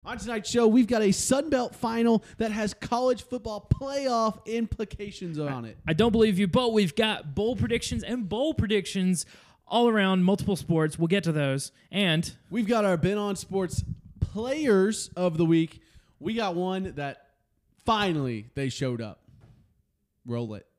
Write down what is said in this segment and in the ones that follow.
On tonight's show, we've got a Sun Belt final that has college football playoff implications on it. I don't believe you, but we've got bowl predictions all around multiple sports. We'll get to those. And we've got our Been On Sports players of the week. We got one that finally they showed up. Roll it.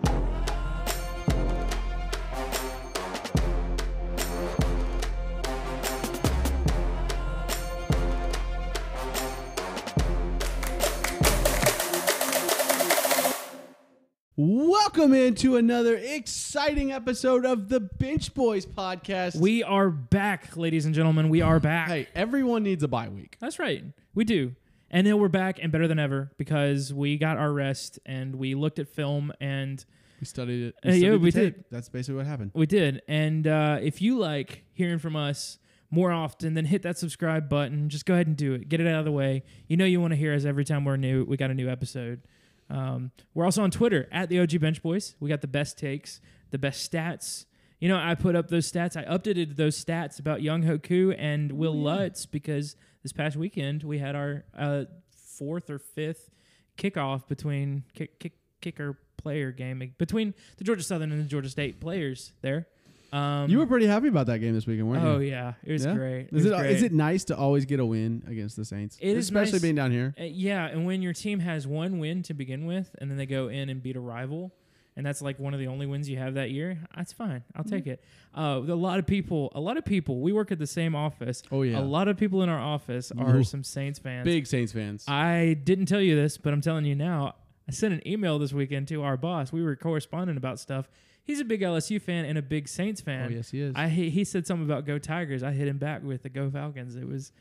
Welcome into another exciting episode of the Bench Boys podcast. We are back, ladies and gentlemen. We are back. Hey, everyone needs a bye week. That's right. We do. And then we're back and better than ever because we got our rest and we looked at film and we studied it. We did. That's basically what happened. We did. And if you like hearing from us more often, then hit that subscribe button. Just go ahead and do it. Get it out of the way. You know you want to hear us every time we got a new episode. We're also on Twitter at the OG Bench Boys. We got the best takes, the best stats. You know, I put up those stats. I updated those stats about Young Hoku and Will Lutz because this past weekend we had our fourth or fifth kickoff between kicker player game between the Georgia Southern and the Georgia State players there. You were pretty happy about that game this weekend, weren't you? Oh, yeah. It was great. Is it nice to always get a win against the Saints? It is especially nice. Being down here. Yeah, and when your team has one win to begin with, and then they go in and beat a rival, and that's like one of the only wins you have that year, that's fine. I'll take it. A lot of people, we work at the same office. Oh, yeah. A lot of people in our office are some Saints fans. Big Saints fans. I didn't tell you this, but I'm telling you now. I sent an email this weekend to our boss. We were corresponding about stuff. He's a big LSU fan and a big Saints fan. Oh, yes, he is. He said something about Go Tigers. I hit him back with the Go Falcons. It was...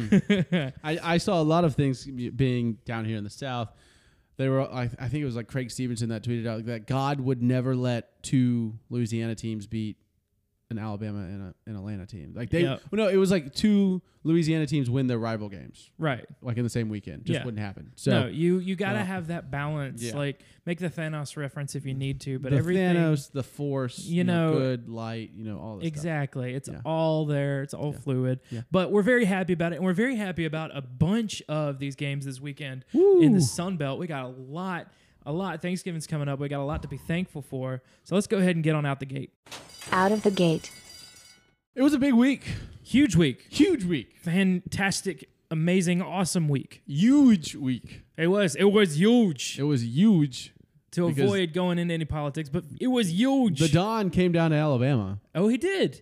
I saw a lot of things being down here in the South. They were, I think it was like Craig Stevenson that tweeted out that God would never let two Louisiana teams beat an Alabama and an Atlanta team. Like no, it was like two Louisiana teams win their rival games. Right. Like in the same weekend. Just wouldn't happen. So no, you got to have that balance. Yeah. Like make the Thanos reference if you need to, but the everything Thanos, the Force, you know, good, light, all this exactly. stuff. It's all there. It's all fluid. Yeah. But we're very happy about it, and we're very happy about a bunch of these games this weekend in the Sun Belt. We got a lot. Thanksgiving's coming up. We got a lot to be thankful for. So let's go ahead and get on out the gate. Out of the gate. It was a big week. Huge week. Huge week. Fantastic, amazing, awesome week. Huge week. It was huge. It was huge. To avoid going into any politics, but it was huge. The Don came down to Alabama. Oh, he did.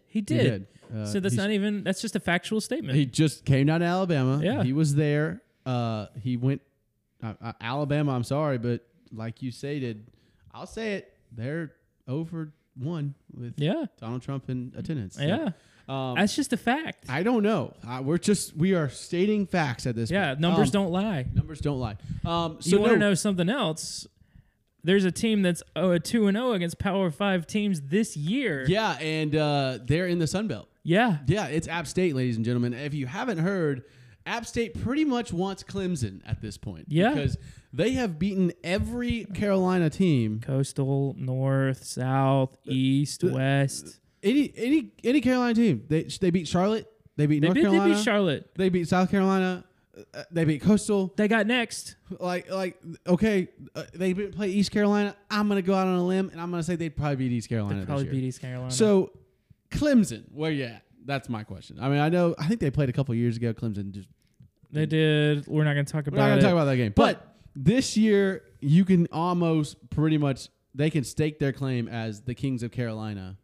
So that's just a factual statement. He just came down to Alabama. Yeah. He was there. He went Alabama, I'm sorry, but like you stated, I'll say it, they're over 1 with Donald Trump in attendance. Yeah. That's just a fact. I don't know. We are stating facts at this point. Yeah, numbers don't lie. Numbers don't lie. So you want to know something else? There's a team that's 2-0 against Power 5 teams this year. Yeah, and they're in the Sun Belt. Yeah. Yeah, it's App State, ladies and gentlemen. If you haven't heard, App State pretty much wants Clemson at this point. Yeah. Because they have beaten every Carolina team. Coastal, North, South, East, West. Any Carolina team. They beat Charlotte. They beat North Carolina. They beat Charlotte. They beat South Carolina. They beat Coastal. They got next. Okay, they play East Carolina. I'm going to go out on a limb, and I'm going to say they'd probably beat East Carolina They'd probably this year. beat East Carolina. So, Clemson, where you at? That's my question. I mean, I think they played a couple years ago. Clemson just... They did. We're not going to talk about it. We're not going to talk about that game. But this year, you can almost pretty much... They can stake their claim as the Kings of Carolina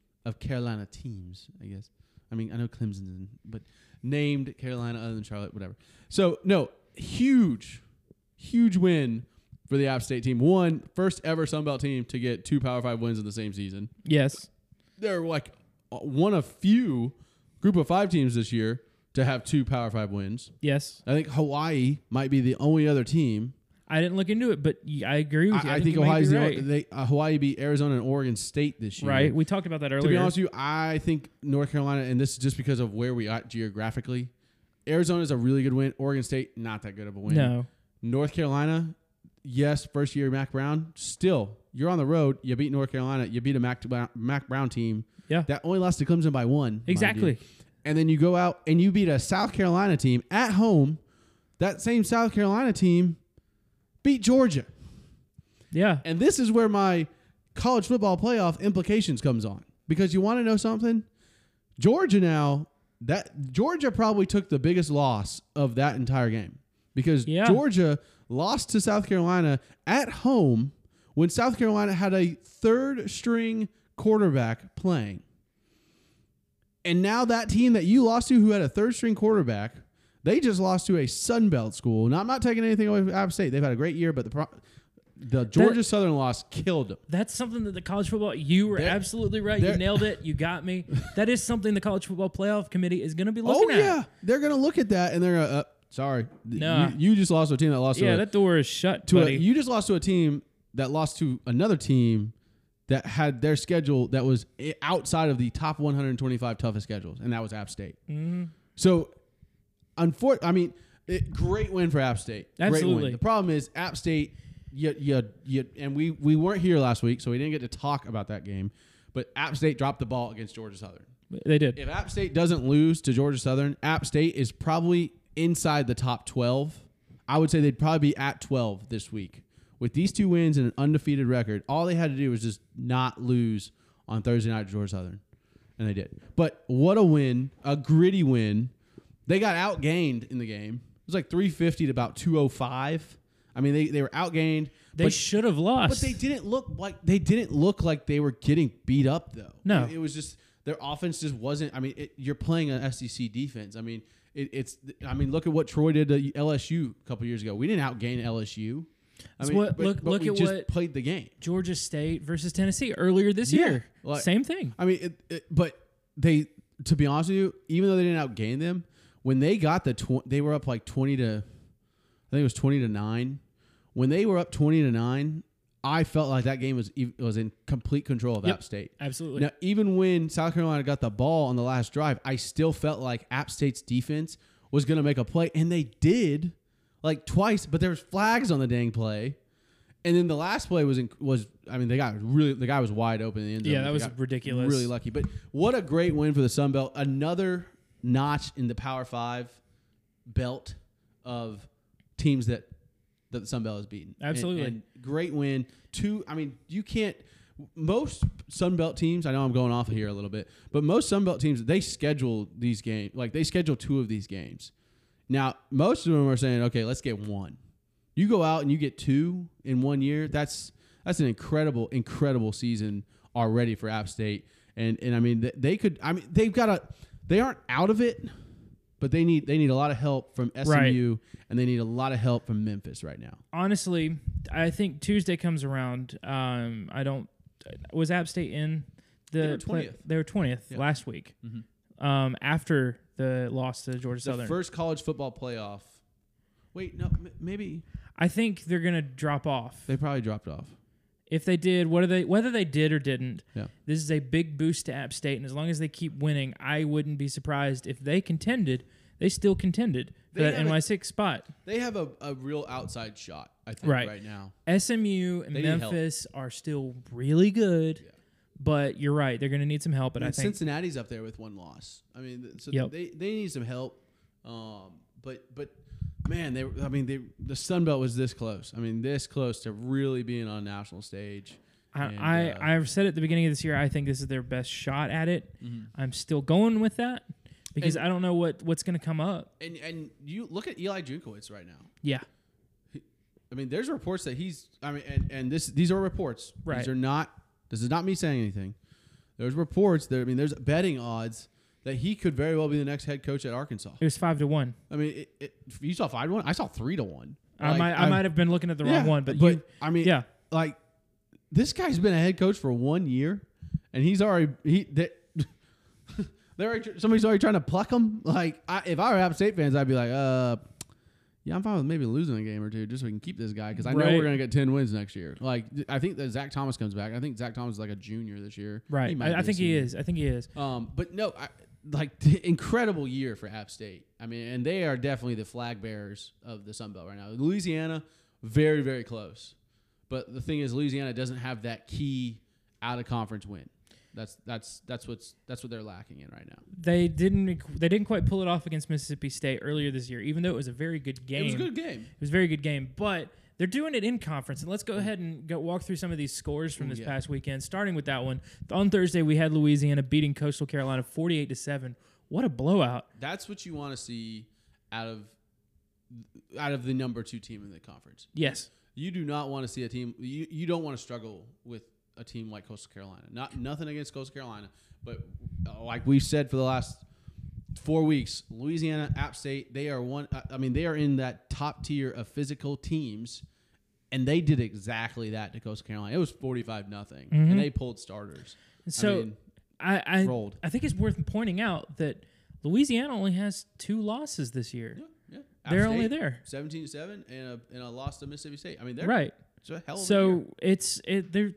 teams, I guess. I mean, I know Clemson, but named Carolina other than Charlotte, whatever. So, no, huge win for the App State team. First ever Sun Belt team to get 2 Power 5 wins in the same season. Yes. They're like one of few group of 5 teams this year to have 2 Power 5 wins. Yes. I think Hawaii might be the only other team. I didn't look into it, but I agree with you. I think Hawaii's Hawaii beat Arizona and Oregon State this year. Right. We talked about that earlier. To be honest with you, I think North Carolina, and this is just because of where we are geographically, Arizona is a really good win. Oregon State, not that good of a win. No. North Carolina, yes, first year Mac Brown. Still, you're on the road. You beat North Carolina. You beat a Mac Brown team. Yeah. That only lost to Clemson by 1. Exactly. And then you go out and you beat a South Carolina team at home that same South Carolina team beat Georgia. Yeah. And this is where my college football playoff implications comes on. Because you want to know something? Georgia probably took the biggest loss of that entire game. Because Georgia lost to South Carolina at home when South Carolina had a third-string quarterback playing. And now that team that you lost to, who had a third-string quarterback, they just lost to a Sun Belt school. Now, I'm not taking anything away from App State. They've had a great year, but the Georgia Southern loss killed them. That's something that the college football, you were absolutely right. You nailed it. You got me. That is something the college football playoff committee is going to be looking at. Oh, yeah. They're going to look at that, and they're going to, sorry. No. You just lost to a team that lost to that door is shut, buddy. You just lost to a team that lost to another team that had their schedule that was outside of the top 125 toughest schedules, and that was App State. Mm-hmm. So, great win for App State. Absolutely. Great win. The problem is App State, and we weren't here last week, so we didn't get to talk about that game, but App State dropped the ball against Georgia Southern. They did. If App State doesn't lose to Georgia Southern, App State is probably inside the top 12. I would say they'd probably be at 12 this week. With these 2 wins and an undefeated record, all they had to do was just not lose on Thursday night to Georgia Southern. And they did. But what a win, a gritty win. They got outgained in the game. It was like 350 to about 205. I mean, they were outgained. They should have lost. But they didn't look like they were getting beat up, though. No. It was just their offense just wasn't. I mean, you're playing an SEC defense. I mean, look at what Troy did to LSU a couple years ago. We didn't outgain LSU. Look at what played the game. Georgia State versus Tennessee earlier this year. Same thing. I mean, but they, to be honest with you, even though they didn't outgain them, when they got they were up like 20 to, I think it was 20 to 9. When they were up 20 to 9, I felt like that game was in complete control of App State. Absolutely. Now, even when South Carolina got the ball on the last drive, I still felt like App State's defense was going to make a play, and they did. Like twice, but there was flags on the dang play, and then the last play the guy was wide open in the end zone. Yeah, that was ridiculous. Really lucky, but what a great win for the Sun Belt! Another notch in the Power 5 belt of teams that the Sun Belt has beaten. Absolutely, and great win. You can't. Most Sun Belt teams, I know I'm going off of here a little bit, but most Sun Belt teams, they schedule these games. Like they schedule 2 of these games. Now, most of them are saying, okay, let's get 1. You go out and you get 2 in 1 year. That's an incredible, incredible season already for App State. And I mean, they aren't out of it, but they need a lot of help from SMU, right, and they need a lot of help from Memphis right now. Honestly, I think Tuesday comes around. Was App State in the? They were 20th last week. Mm-hmm. After the loss to Georgia Southern. The first college football playoff. Wait, no, maybe. I think they're going to drop off. They probably dropped off. If they did, whether they did or didn't, this is a big boost to App State. And as long as they keep winning, I wouldn't be surprised if they contended. They still contended for that NY6 spot. They have a real outside shot, I think, right now. SMU and Memphis are still really good. Yeah. But you're right; they're going to need some help. And I think Cincinnati's up there with 1 loss. I mean, so they need some help. But man, the Sun Belt was this close. I mean, this close to really being on a national stage. I've said at the beginning of this year, I think this is their best shot at it. Mm-hmm. I'm still going with that because I don't know what's going to come up. And you look at Eli Junkowitz right now. Yeah. I mean, there's reports that he's. I mean, and these are reports. Right. These are not. This is not me saying anything. There's reports there. I mean, there's betting odds that he could very well be the next head coach at Arkansas. It was 5-1. I mean, you saw 5-1. I saw 3-1. I might have been looking at the wrong one, but like this guy's been a head coach for 1 year, and he's already somebody's already trying to pluck him. Like if I were App State fans, I'd be like, yeah, I'm fine with maybe losing a game or 2 just so we can keep this guy because I know we're going to get 10 wins next year. Like, I think that Zach Thomas comes back. I think Zach Thomas is like a junior this year. Right. I think he is. But no, the incredible year for App State. I mean, and they are definitely the flag bearers of the Sun Belt right now. Louisiana, very, very close. But the thing is, Louisiana doesn't have that key out-of-conference win. That's what they're lacking in right now. They didn't quite pull it off against Mississippi State earlier this year, even though it was a very good game. It was a good game. It was a very good game, but they're doing it in conference. And let's go ahead and walk through some of these scores from this past weekend, starting with that one. On Thursday, we had Louisiana beating Coastal Carolina 48-7. What a blowout. That's what you want to see out of the number 2 team in the conference. Yes. You do not want to see a team. You don't want to struggle with a team like Coastal Carolina. Nothing against Coastal Carolina, but like we've said for the last 4 weeks, Louisiana, App State, they are they are in that top tier of physical teams, and they did exactly that to Coastal Carolina. It was 45-0, and they pulled starters. So I think it's worth pointing out that Louisiana only has 2 losses this year. Yeah. They're only there 17-7 and a loss to Mississippi State. I mean, they're right. It's a hell of a year.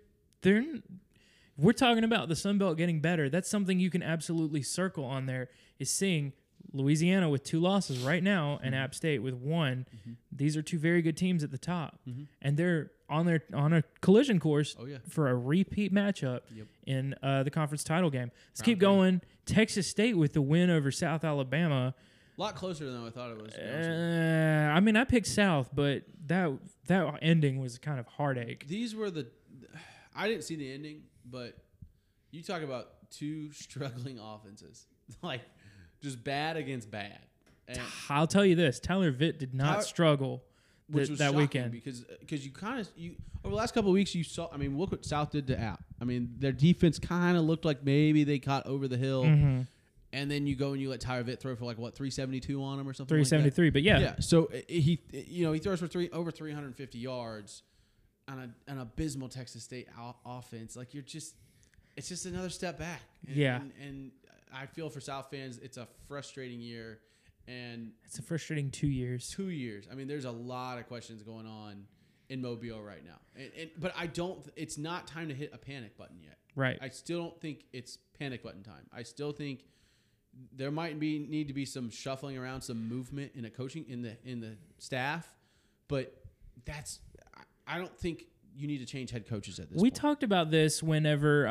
We're talking about the Sun Belt getting better. That's something you can absolutely circle on there, is seeing Louisiana with 2 losses right now and App State with 1. These are 2 very good teams at the top, and they're on a collision course for a repeat matchup in the conference title game. Let's keep going. Texas State with the win over South Alabama. A lot closer than I thought it was. I picked South, but that ending was kind of heartache. These were I didn't see the ending, but you talk about 2 struggling offenses, like just bad against bad. And I'll tell you this: Tyler Vitt did not struggle which was that shocking weekend because you over the last couple of weeks you saw. I mean, look what South did to App. I mean, their defense kind of looked like maybe they caught over the hill. And then you go and you let Tyler Vitt throw for 372 on him or something. 373, like that. But yeah. Yeah. So he throws for over 350 yards on an abysmal Texas State offense. Like it's just another step back. And I feel for South fans, it's a frustrating year, and it's a frustrating 2 years. 2 years. I mean, there's a lot of questions going on in Mobile right now, but I don't. It's not time to hit a panic button yet. Right. I still don't think it's panic button time. I still think there might need to be some shuffling around, some movement in the staff, but I don't think you need to change head coaches at this point. We talked about this whenever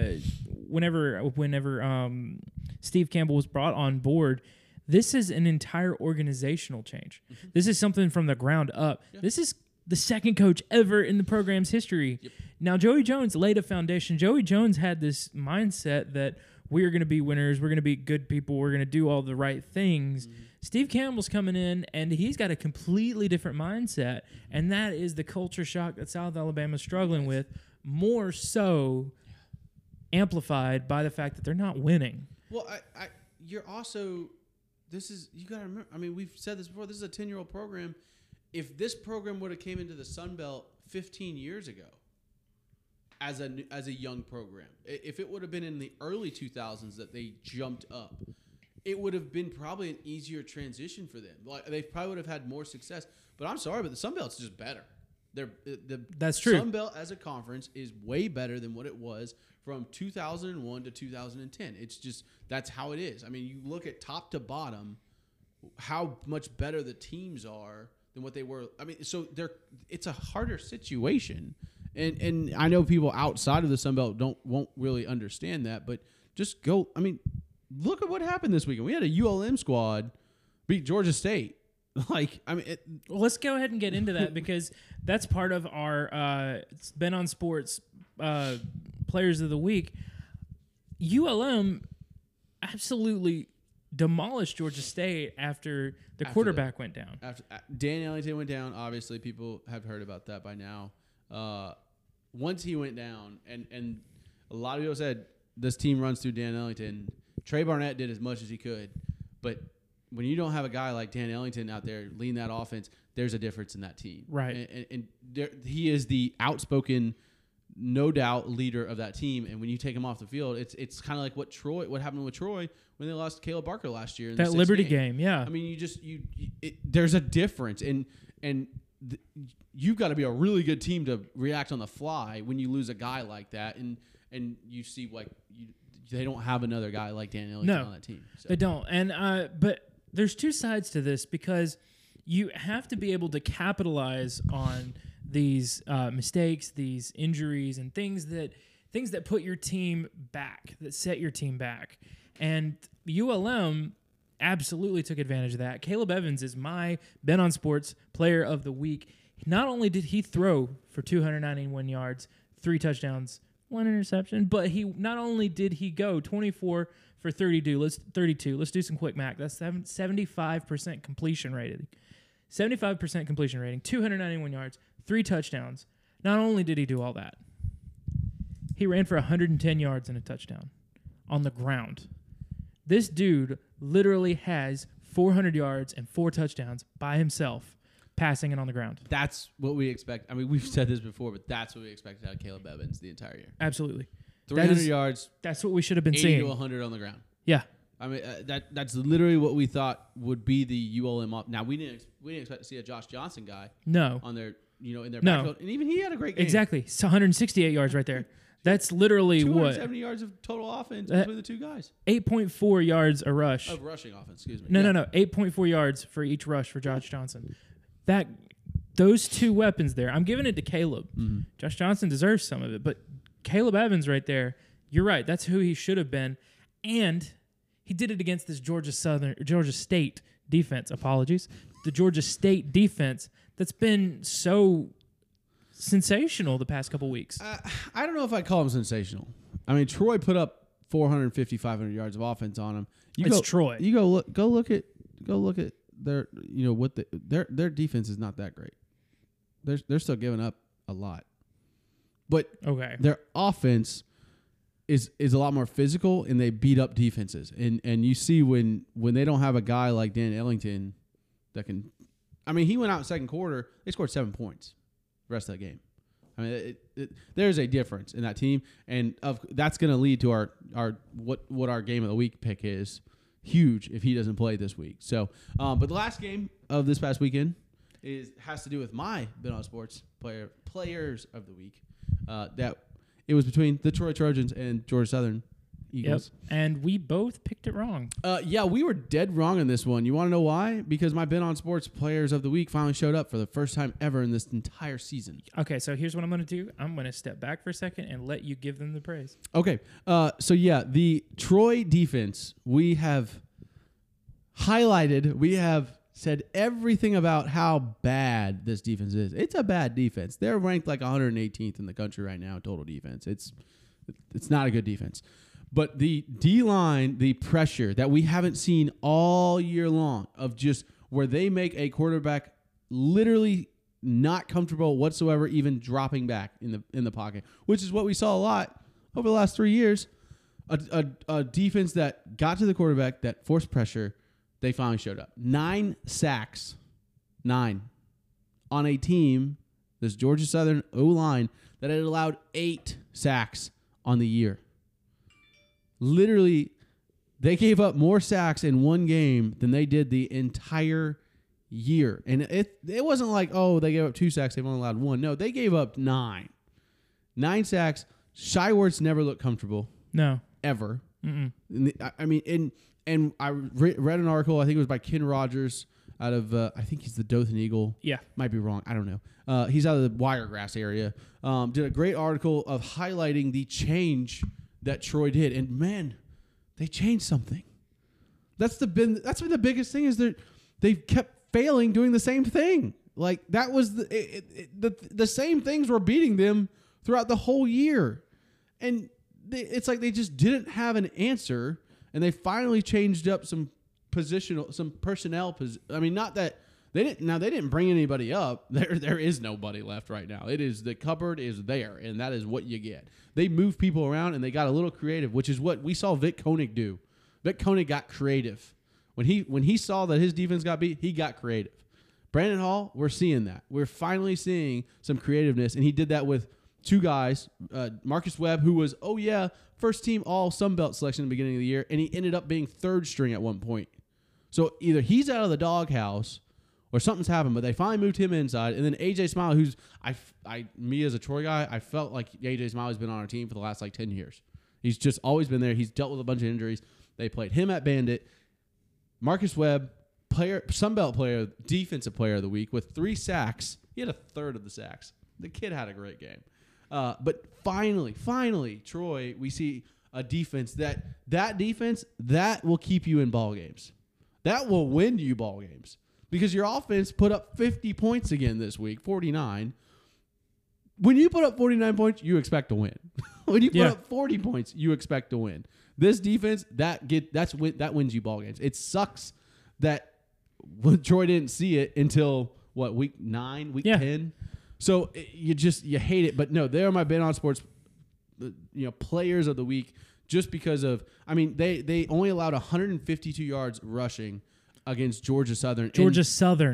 Steve Campbell was brought on board. This is an entire organizational change. This is something from the ground up. Yeah. This is the second coach ever in the program's history. Yep. Now, Joey Jones laid a foundation. Joey Jones had this mindset that we are going to be winners. We're going to be good people. We're going to do all the right things. Steve Campbell's coming in, and he's got a completely different mindset, and that is the culture shock that South Alabama's struggling with, more so amplified by the fact that they're not winning. Well, you're also – you got to remember – I mean, we've said this before. This is a 10-year-old program. If this program would have came into the Sun Belt 15 years ago as a young program, if it would have been in the early 2000s that they jumped up, it would have been probably an easier transition for them. Like they probably would have had more success. But I'm sorry, but the Sun Belt's just better. That's true. Sun Belt as a conference is way better than what it was from 2001 to 2010. It's just that's how it is. I mean, you look at top to bottom, how much better the teams are than what they were. I mean, so it's a harder situation. And I know people outside of the Sun Belt won't really understand that, but just go. I mean, look at what happened this weekend. We had a ULM squad beat Georgia State. Let's go ahead and get into that because that's part of our it's been on sports players of the week. ULM absolutely demolished Georgia State after the quarterback went down. After Dan Ellington went down, obviously people have heard about that by now. Once he went down, and a lot of people said this team runs through Dan Ellington. Trey Barnett did as much as he could, but when you don't have a guy like Dan Ellington out there leading that offense, there's a difference in that team. Right. And he is the outspoken, no doubt, leader of that team. And when you take him off the field, it's kind of like what happened with Troy when they lost Caleb Barker last year. In that the Liberty game, yeah. I mean, there's a difference. And you've got to be a really good team to react on the fly when you lose a guy like that. And you see, they don't have another guy like Dan Ellington on that team. So. They don't. And but there's two sides to this because you have to be able to capitalize on these mistakes, these injuries, and things that things that put your team back, that set your team back. And ULM absolutely took advantage of that. Caleb Evans is my Ben on Sports Player of the Week. Not only did he throw for 291 yards, 3 touchdowns, 1 interception, but not only did he go 24 for 32. Let's do some quick math. That's 75% completion rating. 75% completion rating, 291 yards, 3 touchdowns. Not only did he do all that, he ran for 110 yards and a touchdown on the ground. This dude literally has 400 yards and 4 touchdowns by himself, passing it on the ground. That's what we expect. I mean, we've said this before, but that's what we expected out of Caleb Evans the entire year. Absolutely. 300 yards. That's what we should have been 80 seeing. to 100 on the ground. Yeah. I mean, that's literally what we thought would be the ULM up. Now we didn't expect to see a Josh Johnson guy No. on their in their No. backfield, and even he had a great game. Exactly. It's 168 yards right there. That's literally what 270 yards of total offense between the two guys. 8.4 yards a rush. Of rushing offense, excuse me. No. 8.4 yards for each rush for Josh Johnson. Those two weapons there. I'm giving it to Caleb. Mm-hmm. Josh Johnson deserves some of it, but Caleb Evans right there. You're right. That's who he should have been, and he did it against this Georgia State defense. Apologies, the Georgia State defense that's been so sensational the past couple weeks. I don't know if I'd call him sensational. I mean, Troy put up 450, 500 yards of offense on him. Troy. You go look at their their defense is not that great. They're still giving up a lot, but Okay. their offense is a lot more physical, and they beat up defenses. And you see when they don't have a guy like Dan Ellington that can. I mean, he went out in second quarter. They scored 7 points the rest of the game. I mean, there's a difference in that team, and that's going to lead to our what our game of the week pick is. Huge if he doesn't play this week. So, but the last game of this past weekend has to do with my Ben on Sports players of the week. That it was between the Troy Trojans and Georgia Southern Eagles. Yep. And we both picked it wrong. Yeah, we were dead wrong in this one. You want to know why? Because my Ben on Sports players of the week finally showed up for the first time ever in this entire season. Okay, so here's what I'm going to do. I'm going to step back for a second and let you give them the praise. Okay, so yeah, the Troy defense, we have highlighted, we have said everything about how bad this defense is. It's a bad defense. They're ranked like 118th in the country right now in total defense. It's not a good defense. But the D-line, the pressure that we haven't seen all year long of just where they make a quarterback literally not comfortable whatsoever, even dropping back in the pocket, which is what we saw a lot over the last 3 years. A defense that got to the quarterback, that forced pressure, they finally showed up. 9 sacks. 9. On a team, this Georgia Southern O-line, that had allowed 8 sacks on the year. Literally, they gave up more sacks in one game than they did the entire year. And it wasn't like, oh, they gave up 2 sacks, they've only allowed 1. No, they gave up 9. 9 sacks. Shiwards never looked comfortable. No. Ever. Mm-mm. I mean, and I read an article, I think it was by Ken Rogers out of, I think he's the Dothan Eagle. Yeah. Might be wrong. I don't know. He's out of the Wiregrass area. Did a great article of highlighting the change that Troy did. And, man, they changed something. That's been the biggest thing is that they've kept failing doing the same thing. Like, that was the same things were beating them throughout the whole year. And it's like they just didn't have an answer, and they finally changed up some personnel. I mean, not that they didn't bring anybody up. There is nobody left right now. It is the cupboard is there, and that is what you get. They moved people around, and they got a little creative, which is what we saw Vic Koenig do. Vic Koenig got creative. When he saw that his defense got beat, he got creative. Brandon Hall, we're seeing that. We're finally seeing some creativeness, and he did that with 2 guys. Marcus Webb, who was, first team all Sunbelt selection in the beginning of the year, and he ended up being 3rd string at one point. So either he's out of the doghouse or something's happened, but they finally moved him inside. And then A.J. Smiley, who's, me as a Troy guy, I felt like A.J. Smiley's been on our team for the last 10 years. He's just always been there. He's dealt with a bunch of injuries. They played him at Bandit. Marcus Webb, Sunbelt player, defensive player of the week with 3 sacks. He had a third of the sacks. The kid had a great game. But finally, Troy, we see a defense that defense that will keep you in ball games. That will win you ball games because your offense put up 50 points again this week, 49. When you put up 49 points, you expect to win. When you put up 40 points, you expect to win. This defense that wins you ball games. It sucks that Troy didn't see it until week 9, week 10. So you hate it. But no, they are my Bet on Sports players of the week just because of they only allowed 152 yards rushing against Georgia Southern. Georgia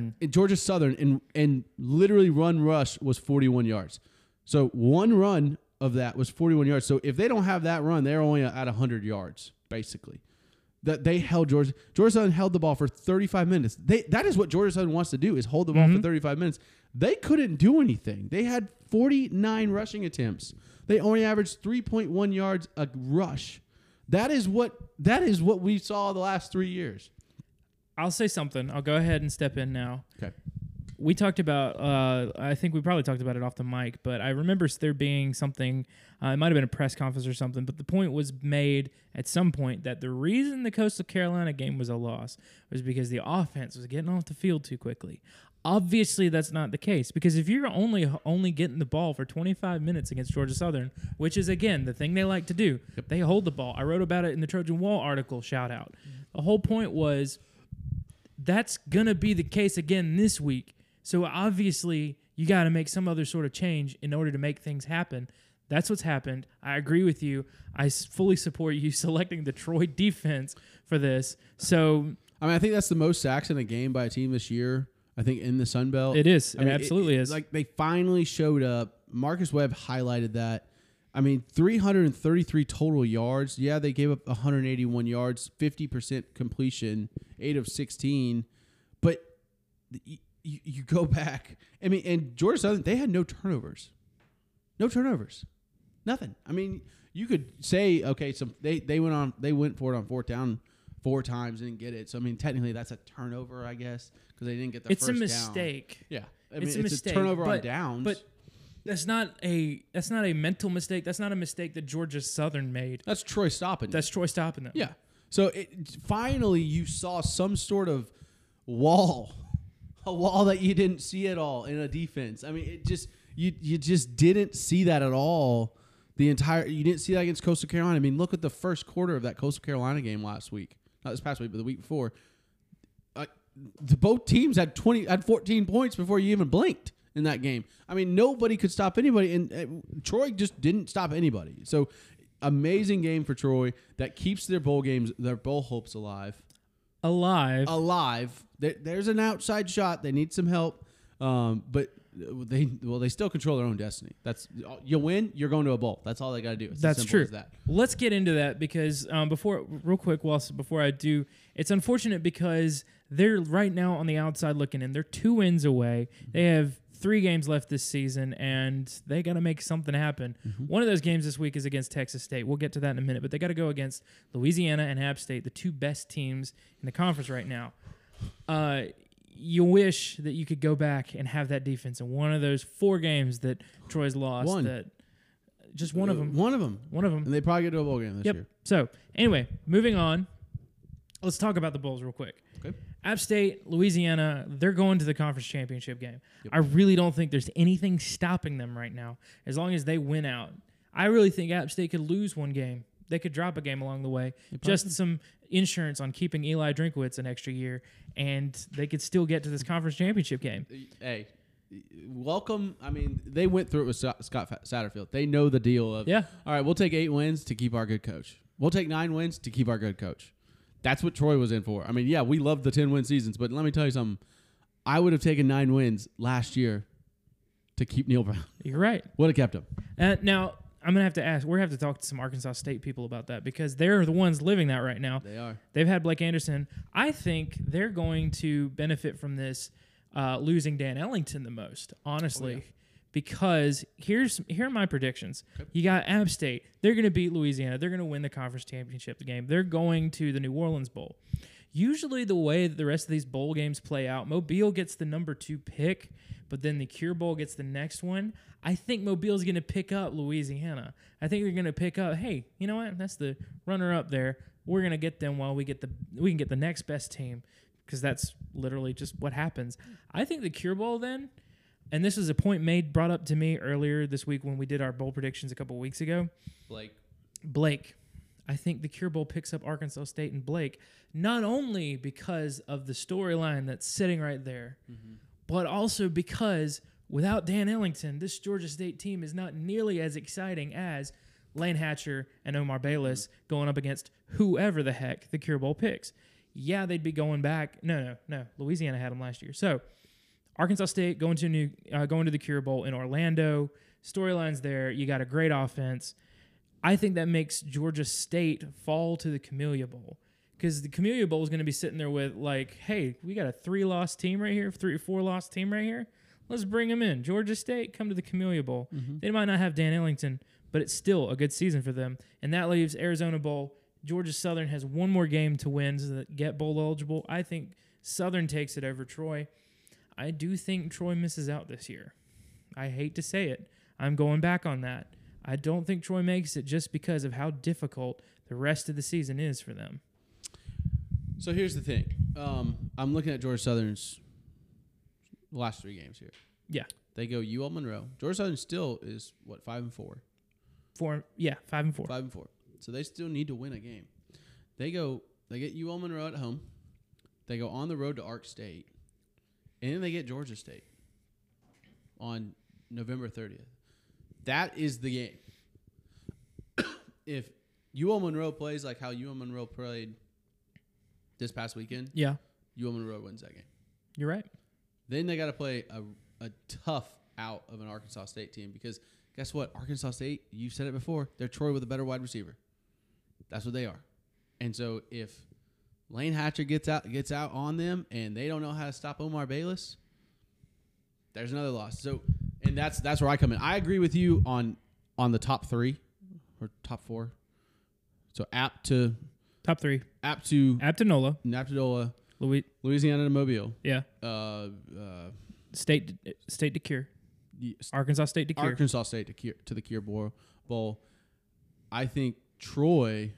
Southern and literally run rush was 41 yards. So one run of that was 41 yards. So if they don't have that run, they're only at 100 yards basically. That they held Georgia Southern held the ball for 35 minutes. That is what Georgia Southern wants to do, is hold the ball for 35 minutes. They couldn't do anything. They had 49 rushing attempts. They only averaged 3.1 yards a rush. That is what we saw the last 3 years. I'll say something. I'll go ahead and step in now. Okay. We talked about, I think we probably talked about it off the mic, but I remember there being something, it might have been a press conference or something, but the point was made at some point that the reason the Coastal Carolina game was a loss was because the offense was getting off the field too quickly. Obviously, that's not the case, because if you're only getting the ball for 25 minutes against Georgia Southern, which is, again, the thing they like to do, they hold the ball. I wrote about it in the Trojan Wall article, shout out. The whole point was that's going to be the case again this week. So obviously, you got to make some other sort of change in order to make things happen. That's what's happened. I agree with you. I fully support you selecting the Troy defense for this. So I think that's the most sacks in a game by a team this year. I think in the Sun Belt. It is. It absolutely is. Like they finally showed up. Marcus Webb highlighted that. 333 total yards. Yeah, they gave up 181 yards, 50% completion, 8 of 16. But you go back. And Georgia Southern, they had no turnovers. Nothing. You could say, okay, so they went for it on fourth down 4 times and didn't get it. So technically that's a turnover, I guess, because they didn't get the first down. It's a mistake. Yeah, it's a mistake. A turnover on downs. But that's not a mental mistake. That's not a mistake that Georgia Southern made. That's Troy stopping. That's Troy stopping them. Yeah. So finally you saw some sort of wall. A wall that you didn't see at all in a defense. You just didn't see that at all. You didn't see that against Coastal Carolina. Look at the first quarter of that Coastal Carolina game last week. Not this past week, but the week before. Both teams had 14 points before you even blinked in that game. Nobody could stop anybody, and Troy just didn't stop anybody. So, amazing game for Troy that keeps their bowl hopes alive. There's an outside shot. They need some help, but they still control their own destiny. You win, you're going to a bowl. That's all they got to do. It's That's as simple true. as that. Let's get into that because before I do, it's unfortunate because they're right now on the outside looking in. They're 2 wins away. They have 3 games left this season, and they got to make something happen. Mm-hmm. One of those games this week is against Texas State. We'll get to that in a minute, but they got to go against Louisiana and App State, the 2 best teams in the conference right now. You wish that you could go back and have that defense in one of those 4 games that Troy's lost. Just one of them. One of them. And they probably get to a bowl game this year. So, anyway, moving on. Let's talk about the bowls real quick. Okay. App State, Louisiana, they're going to the conference championship game. Yep. I really don't think there's anything stopping them right now as long as they win out. I really think App State could lose one game. They could drop a game along the way. Just some insurance on keeping Eli Drinkwitz an extra year, and they could still get to this conference championship game. Hey, welcome. They went through it with Scott Satterfield. They know the deal of, all right, we'll take 8 wins to keep our good coach. We'll take 9 wins to keep our good coach. That's what Troy was in for. We love the 10-win seasons, but let me tell you something. I would have taken 9 wins last year to keep Neil Brown. You're right. Would have kept him. Now, I'm going to have to ask. We're going to have to talk to some Arkansas State people about that because they're the ones living that right now. They are. They've had Blake Anderson. I think they're going to benefit from this losing Dan Ellington the most, honestly. Because here are my predictions. Okay. You got App State. They're going to beat Louisiana. They're going to win the conference championship game. They're going to the New Orleans Bowl. Usually the way that the rest of these bowl games play out, Mobile gets the number 2 pick, but then the Cure Bowl gets the next one. I think Mobile's going to pick up Louisiana. I think they're going to pick up, hey, you know what? That's the runner-up there. We're going to get them while we can get the next best team, because that's literally just what happens. I think the Cure Bowl then, and this is a point brought up to me earlier this week when we did our bowl predictions a couple of weeks ago. Blake. I think the Cure Bowl picks up Arkansas State and Blake, not only because of the storyline that's sitting right there, but also because without Dan Ellington, this Georgia State team is not nearly as exciting as Lane Hatcher and Omar Bayless going up against whoever the heck the Cure Bowl picks. Yeah, they'd be going back. No. Louisiana had them last year. So Arkansas State going to the Cure Bowl in Orlando. Storylines there. You got a great offense. I think that makes Georgia State fall to the Camellia Bowl, because the Camellia Bowl is going to be sitting there with like, hey, we got a 3-loss team right here, 3 or 4-loss team right here. Let's bring them in. Georgia State, come to the Camellia Bowl. They might not have Dan Ellington, but it's still a good season for them. And that leaves Arizona Bowl. Georgia Southern has one more game to win to get bowl eligible. I think Southern takes it over Troy. I do think Troy misses out this year. I hate to say it. I'm going back on that. I don't think Troy makes it just because of how difficult the rest of the season is for them. So here's the thing. I'm looking at Georgia Southern's last 3 games here. Yeah. They go UL Monroe. Georgia Southern still is, 5-4? 5-4. 5-4. So they still need to win a game. They get UL Monroe at home. They go on the road to Ark State. And then they get Georgia State on November 30th. That is the game. If UL Monroe plays like how UL Monroe played this past weekend, yeah, UL Monroe wins that game. You're right. Then they got to play a tough out of an Arkansas State team, because guess what? Arkansas State, you've said it before, they're Troy with a better wide receiver. That's what they are. And so if Lane Hatcher gets out on them and they don't know how to stop Omar Bayless, there's another loss. So, and that's where I come in. I agree with you on the top 3 or top 4. So top 3. App to NOLA. Louisiana to Mobile. Yeah. State to Cure. Yes. Arkansas State to Cure. Arkansas State to the Cure Bowl. I think Troy.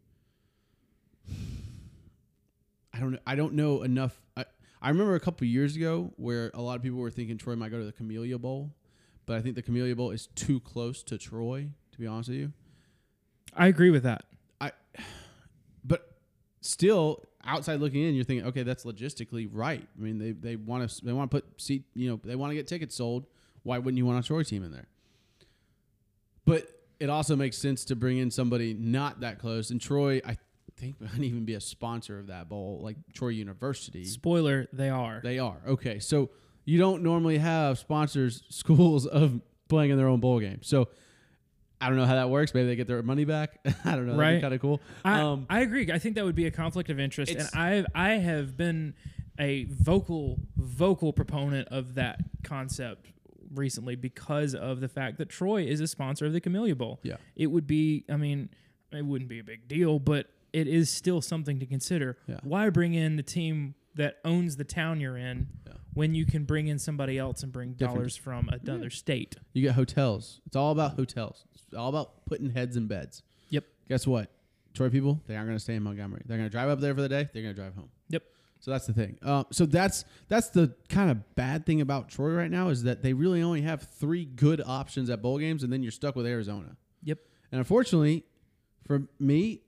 I don't know enough. I remember a couple years ago where a lot of people were thinking Troy might go to the Camellia Bowl, but I think the Camellia Bowl is too close to Troy, to be honest with you. I agree with that. But still, outside looking in, you're thinking, okay, that's logistically right. I mean, they want to put they want to get tickets sold. Why wouldn't you want a Troy team in there? But it also makes sense to bring in somebody not that close. And Troy, I think, might even be a sponsor of that bowl, like Troy University. Spoiler, they are. They are. Okay, so you don't normally have schools of playing in their own bowl game. So I don't know how that works. Maybe they get their money back. I don't know. That'd be kind of cool. I agree. I think that would be a conflict of interest, and I have been a vocal proponent of that concept recently because of the fact that Troy is a sponsor of the Camellia Bowl. Yeah, it would be. I mean, it wouldn't be a big deal, but it is still something to consider. Yeah. Why bring in the team that owns the town you're in when you can bring in somebody else and bring dollars from another state? You get hotels. It's all about hotels. It's all about putting heads in beds. Yep. Guess what? Troy people, they aren't going to stay in Montgomery. They're going to drive up there for the day. They're going to drive home. Yep. So that's the thing. So that's the kind of bad thing about Troy right now, is that they really only have 3 good options at bowl games, and then you're stuck with Arizona. Yep. And unfortunately, for me,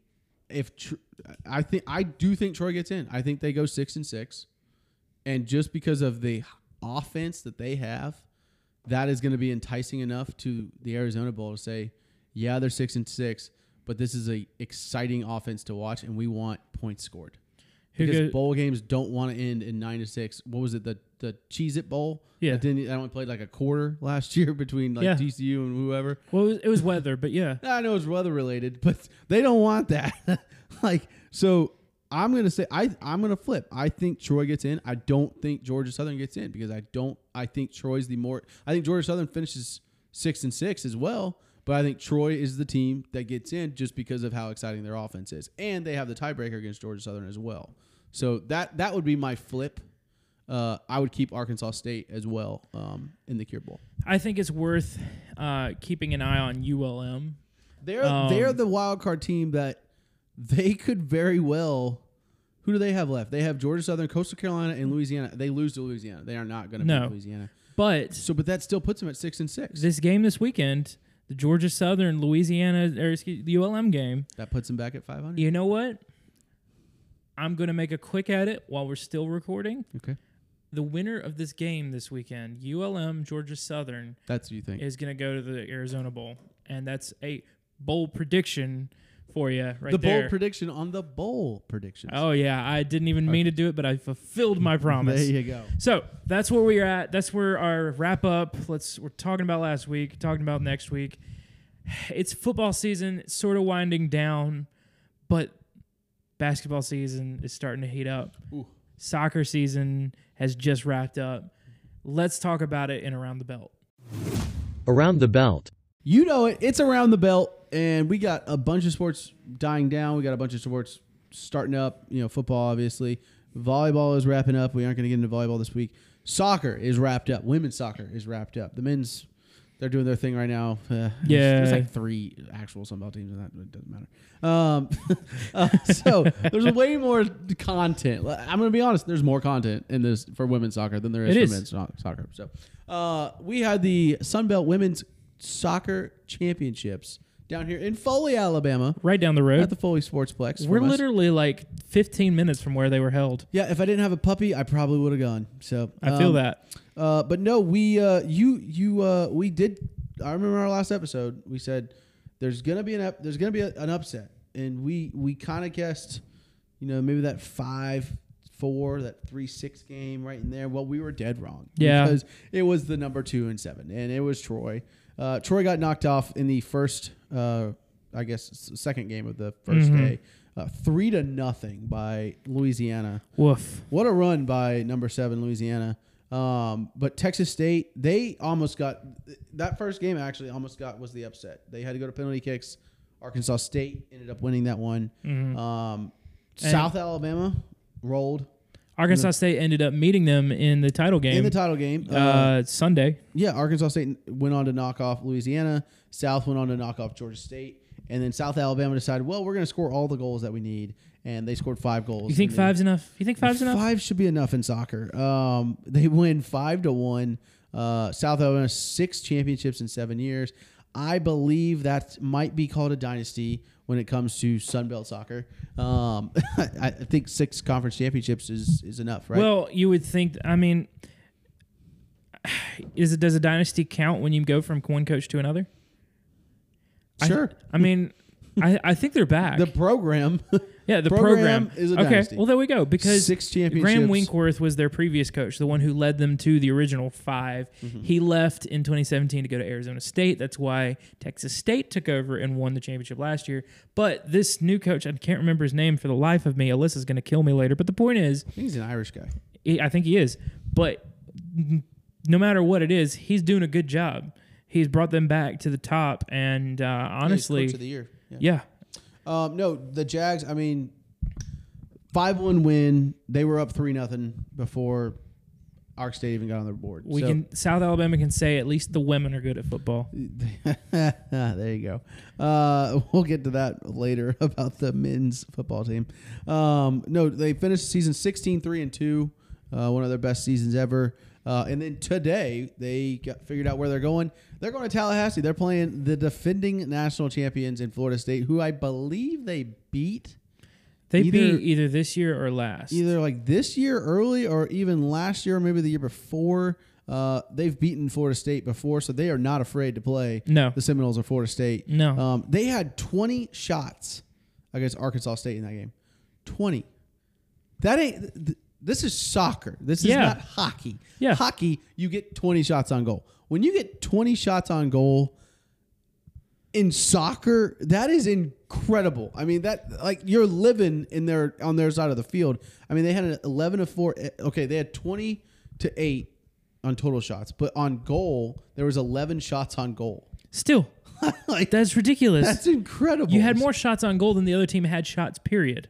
I do think Troy gets in. I think they go 6-6, and just because of the offense that they have, that is going to be enticing enough to the Arizona Bowl to say, yeah, they're 6-6, but this is a exciting offense to watch, and we want points scored. Because bowl games don't want to end in 9-6. What was it? The Cheez-It Bowl? Yeah. I only played like a quarter last year between TCU and whoever. Well, it was weather, but yeah. I know it's weather related, but they don't want that. So I'm gonna say I'm gonna flip. I think Troy gets in. I don't think Georgia Southern gets in, because I think Troy's I think Georgia Southern finishes 6-6 as well. But I think Troy is the team that gets in just because of how exciting their offense is. And they have the tiebreaker against Georgia Southern as well. So that would be my flip. I would keep Arkansas State as well in the Cure Bowl. I think it's worth keeping an eye on ULM. They're the wild card team that they could very well. Who do they have left? They have Georgia Southern, Coastal Carolina, and Louisiana. They lose to Louisiana. They are not going to beat Louisiana. But that still puts them at 6-6. This game this weekend, the Georgia Southern, the ULM game, that puts them back at 500. You know what? I'm going to make a quick edit while we're still recording. Okay. The winner of this game this weekend, ULM, Georgia Southern, that's what you think, is going to go to the Arizona Bowl. And that's a bold prediction for you right there. The bold prediction on the bowl predictions. Oh, yeah. I didn't even mean to do it, but I fulfilled my promise. There you go. So that's where we're at. That's where our wrap up. We're talking about last week, talking about next week. It's football season. It's sort of winding down, but basketball season is starting to heat up. Ooh. Soccer season has just wrapped up. Let's talk about it in Around the Belt. Around the Belt. You know it. It's Around the Belt, and we got a bunch of sports dying down. We got a bunch of sports starting up. Football, obviously. Volleyball is wrapping up. We aren't going to get into volleyball this week. Soccer is wrapped up. Women's soccer is wrapped up. The men's, they're doing their thing right now. There's like 3 actual Sunbelt teams, and that it doesn't matter. So there's way more content. I'm going to be honest. There's more content in this for women's soccer than there is for men's soccer. So we had the Sunbelt Women's Soccer Championships down here in Foley, Alabama. Right down the road. At the Foley Sportsplex. We're literally like 15 minutes from where they were held. Yeah, if I didn't have a puppy, I probably would have gone. So I feel that. But no, we did. I remember our last episode. We said there's gonna be an upset, and we kind of guessed, maybe that 5-4, that 3-6 game right in there. Well, we were dead wrong. Yeah, because it was the number 2 and 7, and it was Troy. Troy got knocked off in the first, second game of the first day, 3-0 by Louisiana. Woof! What a run by number 7 Louisiana. But Texas State, they almost got that first game. Actually, was the upset. They had to go to penalty kicks. Arkansas State ended up winning that one. Mm-hmm. South Alabama rolled. Arkansas State ended up meeting them in the title game. Sunday. Yeah, Arkansas State went on to knock off Louisiana. South went on to knock off Georgia State. And then South Alabama decided, well, we're going to score all the goals that we need. And they scored 5 goals. You think 5's enough? You think 5's enough? 5 should be enough in soccer. They win 5-1. South Alabama 6 championships in 7 years. I believe that might be called a dynasty when it comes to Sunbelt soccer. I think 6 conference championships is enough, right? Well, you would think. I mean, does a dynasty count when you go from one coach to another? Sure. I think they're back. The program. Yeah, the program is a dynasty. Well, there we go. Because 6 championships. Graham Winkworth was their previous coach, the one who led them to the original 5. Mm-hmm. He left in 2017 to go to Arizona State. That's why Texas State took over and won the championship last year. But this new coach, I can't remember his name for the life of me. Alyssa's going to kill me later. But the point is, he's an Irish guy. I think he is. But no matter what it is, he's doing a good job. He's brought them back to the top, and honestly, he's coach of the year. Yeah. No, the Jags. 5-1 win. They were up 3-0 before Ark State even got on their board. South Alabama can say at least the women are good at football. There you go. We'll get to that later about the men's football team. No, they finished the season 16-3-2, one of their best seasons ever. And then today they figured out where they're going. They're going to Tallahassee. They're playing the defending national champions in Florida State, who I believe they beat. They beat either this year or last. Either like this year early or even last year or maybe the year before. They've beaten Florida State before, so they are not afraid to play the Seminoles or Florida State. No. They had 20 shots against Arkansas State in that game. 20. That ain't... This is soccer. This is not hockey. Yeah. Hockey, you get 20 shots on goal. When you get 20 shots on goal in soccer, that is incredible. You're living on their side of the field. They had an 11-4. Okay, they had 20-8 on total shots, but on goal, there was 11 shots on goal. Still, that's ridiculous. That's incredible. You had more shots on goal than the other team had shots, period.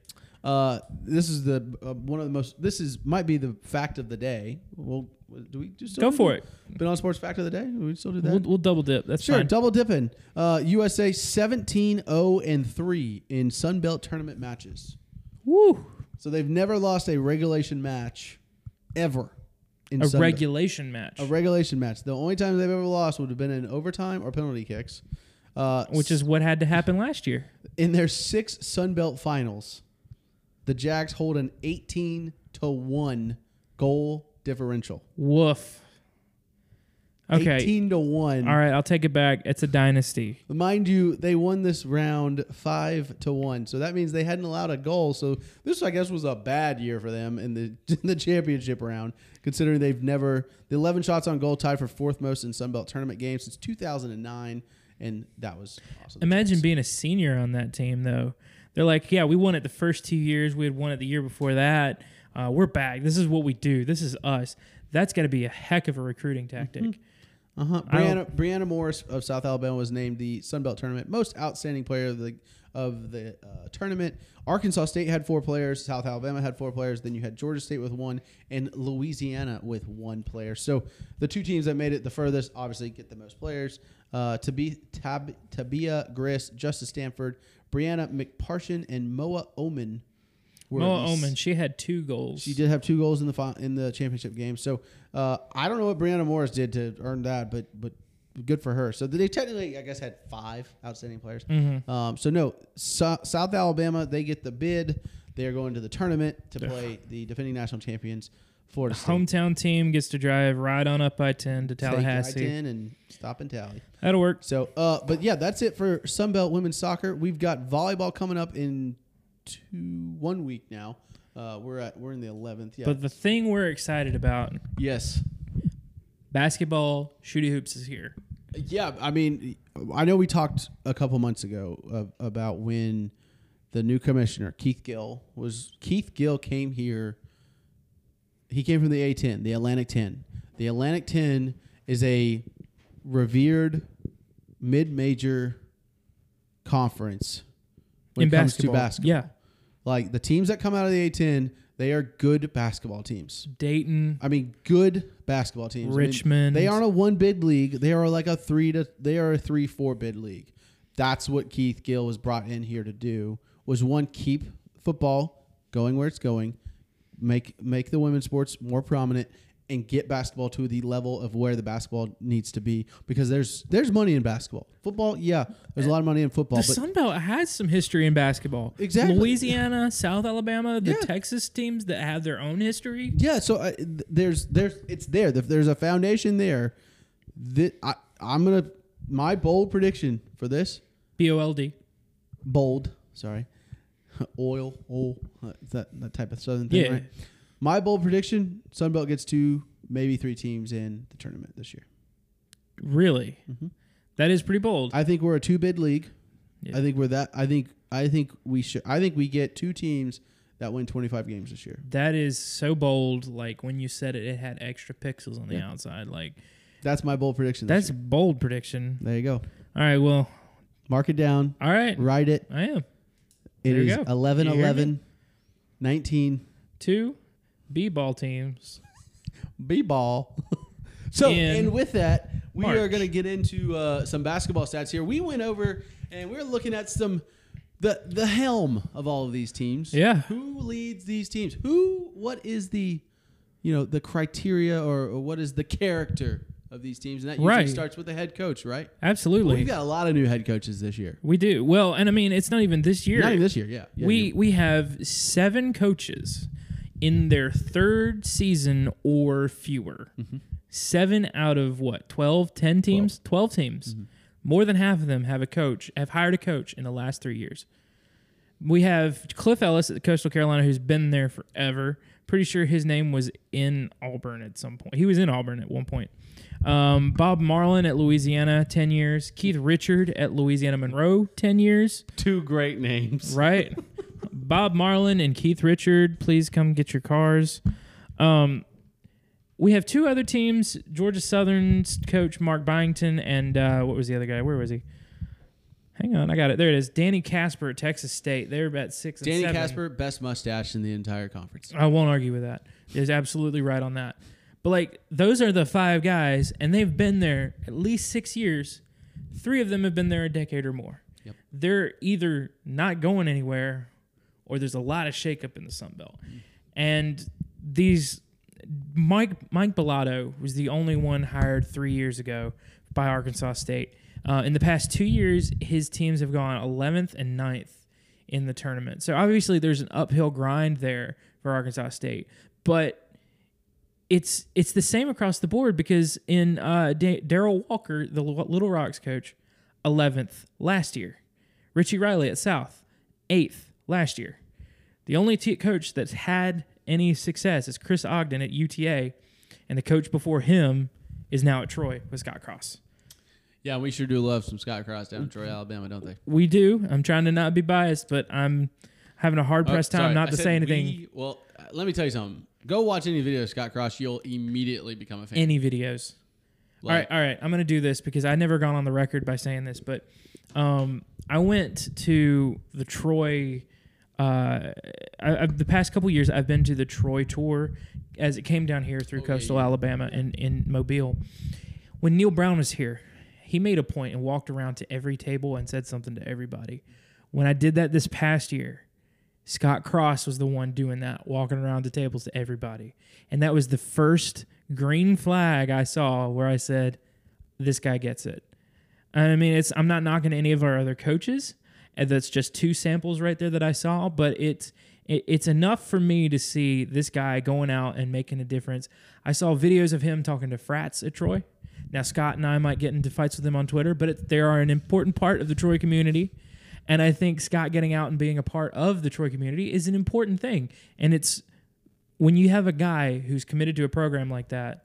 This is the one of the most. Might be the fact of the day. Well, do we just Go for it. Been on sports fact of the day? We still do that. We'll double dip. That's Sure, fine. double dipping. USA 17-0-3 in Sun Belt tournament matches. Woo. So they've never lost a regulation match ever. In A Sun Belt. regulation match. A regulation match. The only times they've ever lost would have been in overtime or penalty kicks. Which is what had to happen last year. In their 6 Sun Belt finals, the Jags hold an 18-1 goal differential. Woof. Okay. 18-1. All right, I'll take it back. It's a dynasty. Mind you, they won this round 5-1. So that means they hadn't allowed a goal. So this, I guess, was a bad year for them in the championship round, considering they've never the 11 shots on goal tied for 4th most in Sun Belt tournament games since 2009, and that was awesome. Imagine being a senior on that team, though. They're like, yeah, we won it the first 2 years. We had won it the year before that. We're back. This is what we do. This is us. That's got to be a heck of a recruiting tactic. Mm-hmm. Brianna Morris of South Alabama was named the Sun Belt Tournament most outstanding player of the tournament. Arkansas State had 4 players. South Alabama had 4 players. Then you had Georgia State with 1 and Louisiana with 1 player. So the 2 teams that made it the furthest obviously get the most players. Tabia Griss, Justice Stanford, Brianna McPartian, and Moa Omen. Moa Omen, she had 2 goals. She did have 2 goals in the championship game. So I don't know what Brianna Morris did to earn that, but good for her. So they technically, I guess, had 5 outstanding players. Mm-hmm. So no, South Alabama, they get the bid. They are going to the tournament to play the defending national champions, Florida State. Hometown team gets to drive right on up I-10 to Tallahassee. Take I-10 and stop in Tally. That'll work. So, but yeah, that's it for Sunbelt women's soccer. We've got volleyball coming up in 1 week now. We're in the 11th. Yeah. But the thing we're excited about, yes, basketball, Shooty Hoops is here. Yeah, I mean, I know we talked a couple months ago about when the new commissioner Keith Gill came here. He came from the A10, the Atlantic 10. The Atlantic 10 is a revered mid-major conference when it comes to basketball. Yeah. Like the teams that come out of the A10, they are good basketball teams. Dayton. I mean, good basketball teams. Richmond. I mean, they aren't a 1 bid league. They are like a 3-4 bid league. That's what Keith Gill was brought in here to do. Was one, keep football going where it's going, make the women's sports more prominent, and get basketball to the level of where the basketball needs to be, because there's money in basketball. Football, yeah, there's a lot of money in football. The Sun Belt has some history in basketball. Exactly. Louisiana, South Alabama, the Texas teams that have their own history. Yeah, so there's it's there. There's a foundation there. That I'm gonna, my bold prediction for this. BOLD. Bold. Sorry. Oil. That type of southern thing, right? My bold prediction, Sunbelt gets 2, maybe 3 teams in the tournament this year. Really? Mm-hmm. That is pretty bold. I think we're a 2-bid league. Yeah. I think we're that. I think we get 2 teams that win 25 games this year. That is so bold. Like when you said it had extra pixels on the outside. Like that's my bold prediction. That's a bold prediction. There you go. All right. Well, mark it down. All right. Write it. I am. It is 11-11, 19. 2 B-ball teams. B-ball. So, and with that, we March. are going to get into some basketball stats here. We went over and we're looking at the helm of all of these teams. Yeah. Who leads these teams? What is the criteria or what is the character of these teams? And that usually starts with the head coach, right? Absolutely. Well, we've got a lot of new head coaches this year. We do. Well, and I mean, it's not even this year. Not even this year, yeah. We have 7 coaches in their 3rd season or fewer. Mm-hmm. 7 out of what? 12, 10 teams? 12 teams. Mm-hmm. More than half of them have hired a coach in the last 3 years. We have Cliff Ellis at Coastal Carolina, who's been there forever. Pretty sure his name was in Auburn at some point. He was in Auburn at one point. Bob Marlin at Louisiana, 10 years. Keith Richard at Louisiana Monroe, 10 years. 2 great names. Right? Bob Marlin and Keith Richard, please come get your cars. We have 2 other teams, Georgia Southern's coach Mark Byington and what was the other guy? Where was he? Hang on, I got it. There it is. Danny Casper at Texas State. They're at 6 and Danny 7. Casper, best mustache in the entire conference. I won't argue with that. He's absolutely right on that. But like those are the 5 guys, and they've been there at least 6 years. 3 of them have been there a decade or more. Yep. They're either not going anywhere, or there's a lot of shakeup in the Sun Belt. And these Mike Bellotto was the only one hired 3 years ago by Arkansas State. In the past 2 years, his teams have gone 11th and 9th in the tournament. So obviously there's an uphill grind there for Arkansas State. But it's the same across the board because in Darrell Walker, the Little Rocks coach, 11th last year. Richie Riley at South, 8th last year. The only coach that's had any success is Chris Ogden at UTA, and the coach before him is now at Troy with Scott Cross. Yeah, we sure do love some Scott Cross down in Troy, Alabama, don't they? We do. I'm trying to not be biased, but I'm having a hard-pressed time not to say anything. Let me tell you something. Go watch any video of Scott Cross. You'll immediately become a fan. Any videos. All right. I'm going to do this because I've never gone on the record by saying this, but I went to the Troy the past couple years, I've been to the Troy tour as it came down here through coastal Alabama and in Mobile. When Neil Brown was here, he made a point and walked around to every table and said something to everybody. When I did that this past year, Scott Cross was the one doing that, walking around the tables to everybody. And that was the first green flag I saw where I said, this guy gets it. I mean, I'm not knocking any of our other coaches. And that's just 2 samples right there that I saw, but it's enough for me to see this guy going out and making a difference. I saw videos of him talking to frats at Troy. Now, Scott and I might get into fights with them on Twitter, but they are an important part of the Troy community. And I think Scott getting out and being a part of the Troy community is an important thing. And it's when you have a guy who's committed to a program like that,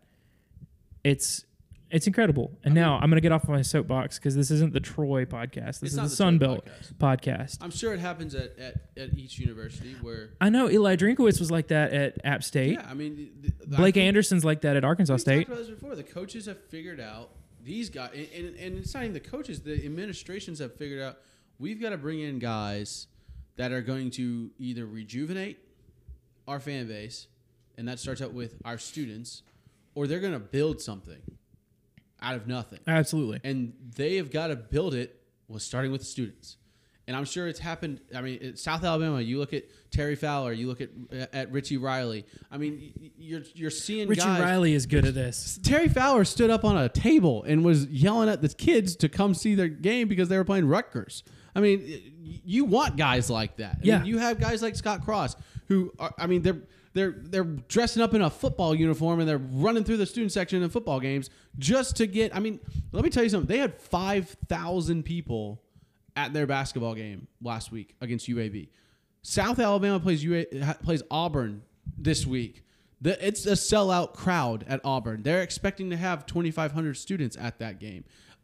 it's incredible. And now I'm going to get off my soapbox because this isn't the Troy podcast. This is the Sunbelt podcast. I'm sure it happens at each university where... I know Eli Drinkowitz was like that at App State. Yeah, I mean... Blake Anderson's like that at Arkansas State. We talked about this before. The coaches have figured out these guys... And it's not even the coaches. The administrations have figured out we've got to bring in guys that are going to either rejuvenate our fan base, and that starts out with our students, or they're going to build something out of nothing. Absolutely. And they have got to build it starting with the students. And I'm sure it's happened. I mean, at South Alabama, you look at Terry Fowler, you look at Richie Riley. I mean, you're seeing Richie guys. Riley is good at this. Terry Fowler stood up on a table and was yelling at the kids to come see their game because they were playing Rutgers. I mean, you want guys like that. I mean, you have guys like Scott Cross who are, I mean, they're dressing up in a football uniform and they're running through the student section in football games just to get. I mean, let me tell you something. They had 5,000 people at their basketball game last week against UAB. South Alabama plays Auburn this week. It's a sellout crowd at Auburn. They're expecting to have 2,500 students at that game.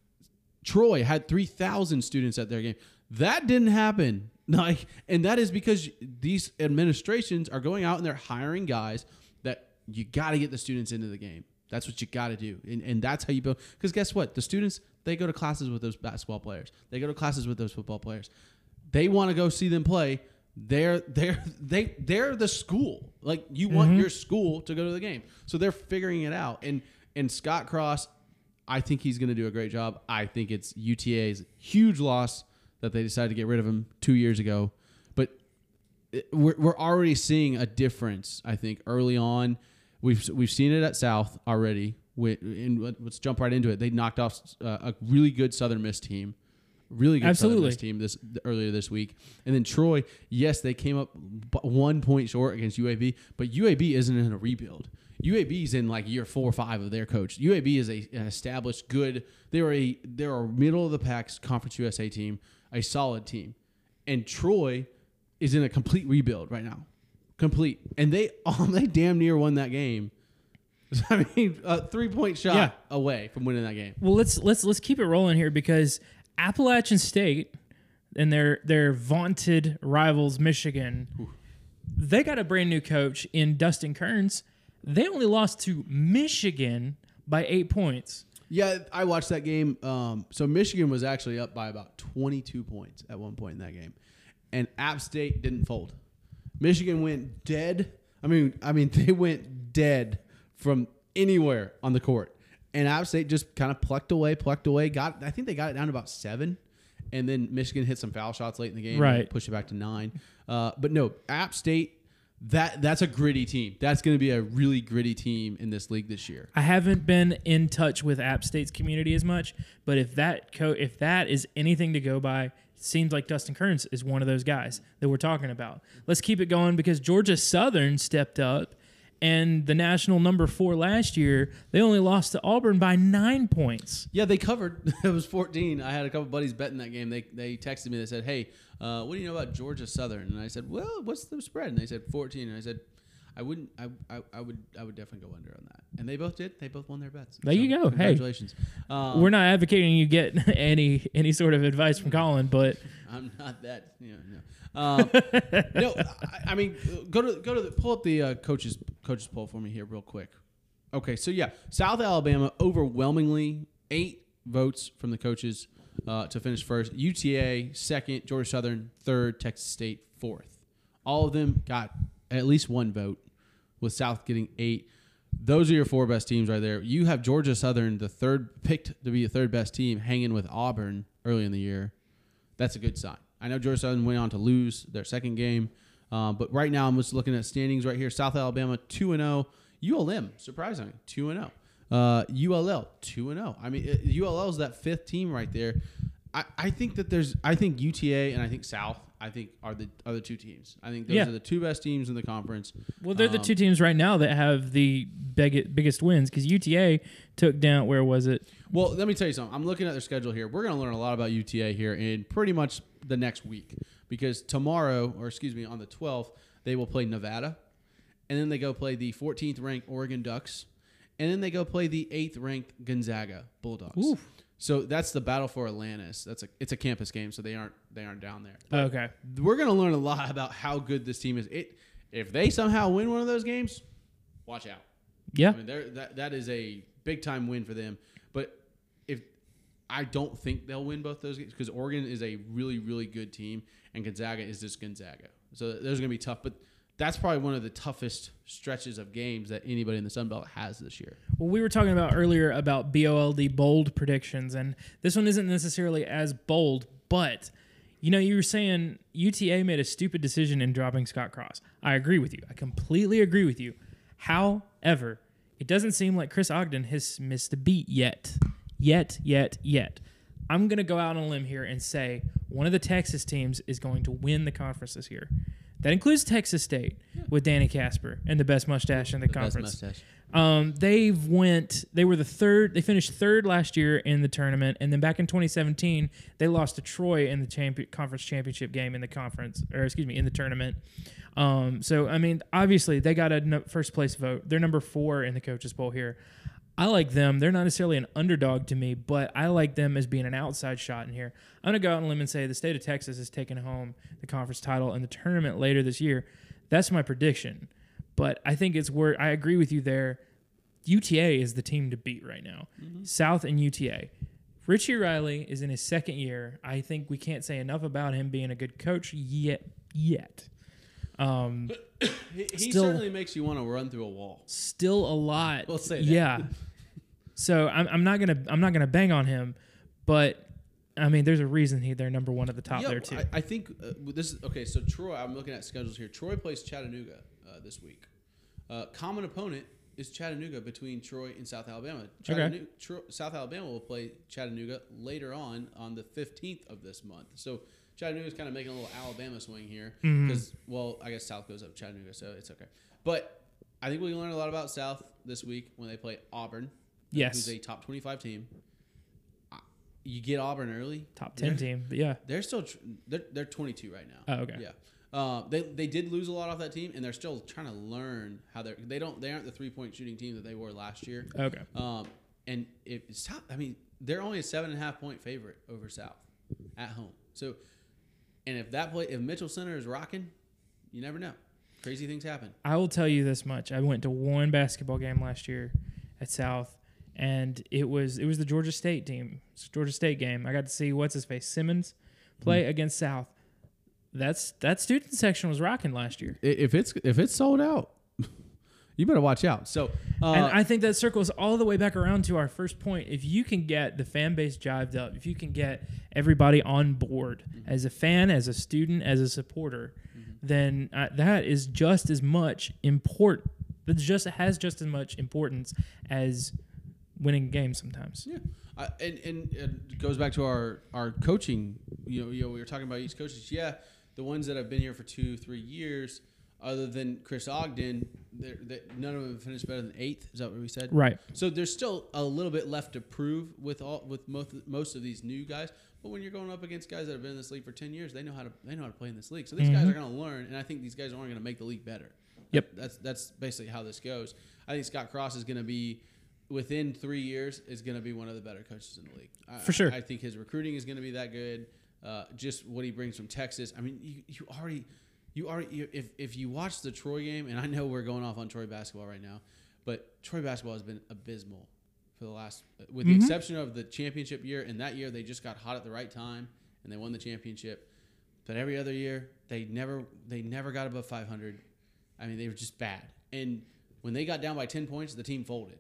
Troy had 3,000 students at their game. That didn't happen. And that is because these administrations are going out and they're hiring guys that you got to get the students into the game. That's what you got to do. And that's how you build. Because guess what? The students, they go to classes with those basketball players. They go to classes with those football players. They want to go see them play. They're the school. Like, you want your school to go to the game. So they're figuring it out. And Scott Cross, I think he's going to do a great job. I think it's UTA's huge loss that they decided to get rid of him 2 years ago. But we're already seeing a difference, I think, early on. We've seen it at South already. Let's jump right into it. They knocked off a really good Southern Miss team. Really good Southern Miss team earlier this week. And then Troy, yes, they came up 1 point short against UAB, but UAB isn't in a rebuild. UAB is in like year 4 or 5 of their coach. UAB is an established good. They're a middle of the pack Conference USA team, a solid team, and Troy is in a complete rebuild right now, complete. And they damn near won that game. I mean, a 3-point shot away from winning that game. Well, let's keep it rolling here because Appalachian State and their vaunted rivals Michigan, they got a brand new coach in Dustin Kearns. They only lost to Michigan by 8 points. Yeah, I watched that game. So Michigan was actually up by about 22 points at one point in that game, and App State didn't fold. Michigan went dead. I mean, they went dead from anywhere on the court, and App State just kind of plucked away. I think they got it down to about 7, and then Michigan hit some foul shots late in the game, Right? And pushed it back to 9. But no, App State. That's a gritty team. That's going to be a really gritty team in this league this year. I haven't been in touch with App State's community as much, but if that is anything to go by, it seems like Dustin Kearns is one of those guys that we're talking about. Let's keep it going because Georgia Southern stepped up, and the national number 4 last year, they only lost to Auburn by 9 points. Yeah, they covered. It was 14. I had a couple buddies betting that game. They texted me. They said, "Hey, what do you know about Georgia Southern?" And I said, "Well, what's the spread?" And they said 14. And I said, I would definitely go under on that. And they both did. They both won their bets. There you go. Congratulations. Hey, we're not advocating you get any sort of advice from Colin, but I'm not that. No. No, I mean, pull up the coaches poll for me here real quick. Okay, so yeah, South Alabama overwhelmingly 8 votes from the coaches to finish first. UTA second, Georgia Southern third, Texas State fourth. All of them got at least 1 vote, with South getting 8. Those are your 4 best teams right there. You have Georgia Southern, the third picked to be the 3rd best team, hanging with Auburn early in the year. That's a good sign. I know Georgia Southern went on to lose their second game, but right now I'm just looking at standings right here. South Alabama 2-0, ULM surprisingly 2-0, ULL 2-0. I mean, ULL is that 5th team right there. I think UTA and I think South are the other 2 teams. I think those are the 2 best teams in the conference. Well, they're the 2 teams right now that have the biggest wins because UTA took down, where was it? Well, let me tell you something. I'm looking at their schedule here. We're going to learn a lot about UTA here in pretty much the next week because tomorrow, on the 12th, they will play Nevada, and then they go play the 14th ranked Oregon Ducks, and then they go play the 8th ranked Gonzaga Bulldogs. Oof. So that's the battle for Atlantis. It's a campus game, so they aren't down there. But okay. We're going to learn a lot about how good this team is. If they somehow win one of those games, watch out. Yeah. I mean, that is a big time win for them. But I don't think they'll win both those games because Oregon is a really, really good team and Gonzaga is just Gonzaga. So those are going to be tough. But that's probably one of the toughest stretches of games that anybody in the Sun Belt has this year. Well, we were talking about earlier about BOLD bold predictions, and this one isn't necessarily as bold, but you were saying UTA made a stupid decision in dropping Scott Cross. I agree with you. I completely agree with you. However, it doesn't seem like Chris Ogden has missed a beat yet. I'm going to go out on a limb here and say one of the Texas teams is going to win the conference this year. That includes Texas State with Danny Casper and the best mustache in the conference. Best mustache. They were the 3rd. They finished 3rd last year in the tournament, and then back in 2017, they lost to Troy in the conference championship game in the in the tournament. So I mean, obviously they got a first place vote. They're number 4 in the coaches poll here. I like them. They're not necessarily an underdog to me, but I like them as being an outside shot in here. I'm going to go out on a limb and say the state of Texas is taking home the conference title in the tournament later this year. That's my prediction. But I think I agree with you there. UTA is the team to beat right now. Mm-hmm. South and UTA. Richie Riley is in his 2nd year. I think we can't say enough about him being a good coach yet. He certainly makes you want to run through a wall. Still a lot. We'll say that. Yeah. So I'm not gonna bang on him, but I mean, there's a reason they're number 1 at the top there too. I think this is okay. So Troy, I'm looking at schedules here. Troy plays Chattanooga this week. Common opponent is Chattanooga between Troy and South Alabama. South Alabama will play Chattanooga later on the 15th of this month. So Chattanooga's kind of making a little Alabama swing here because, I guess South goes up Chattanooga, so it's okay. But I think we learned a lot about South this week when they play Auburn, who's a top 25 team. You get Auburn early, top 10 team, but yeah, they're still they're 22 right now. Oh, okay, yeah. They did lose a lot off that team, and they're still trying to learn how they aren't the 3-point shooting team that they were last year. Okay. And it's tough. I mean, they're only a 7.5 point favorite over South at home. So, and if Mitchell Center is rocking, you never know. Crazy things happen. I will tell you this much: I went to one basketball game last year at South, and it was the Georgia State team, Georgia State game. I got to see what's his face Simmons play against South. That student section was rocking last year. If it's sold out, you better watch out. So, and I think that circles all the way back around to our first point. If you can get the fan base jived up, if you can get everybody on board as a fan, as a student, as a supporter, then that is just as much important. That has just as much importance as winning games sometimes. Yeah, and it goes back to our coaching. We were talking about East coaches. Yeah, the ones that have been here for 2-3 years. Other than Chris Ogden, none of them have finished better than 8th. Is that what we said? Right. So there's still a little bit left to prove with most of these new guys. But when you're going up against guys that have been in this league for 10 years, they know how to play in this league. So these guys are going to learn, and I think these guys aren't going to make the league better. Yep. That's basically how this goes. I think Scott Cross is going to be, within 3 years, is going to be one of the better coaches in the league. For sure. I think his recruiting is going to be that good. Just what he brings from Texas. I mean, if you watch the Troy game, and I know we're going off on Troy basketball right now, but Troy basketball has been abysmal for the last, with the exception of the championship year. And that year they just got hot at the right time and they won the championship. But every other year they never got above 500. I mean, they were just bad. And when they got down by 10 points, the team folded.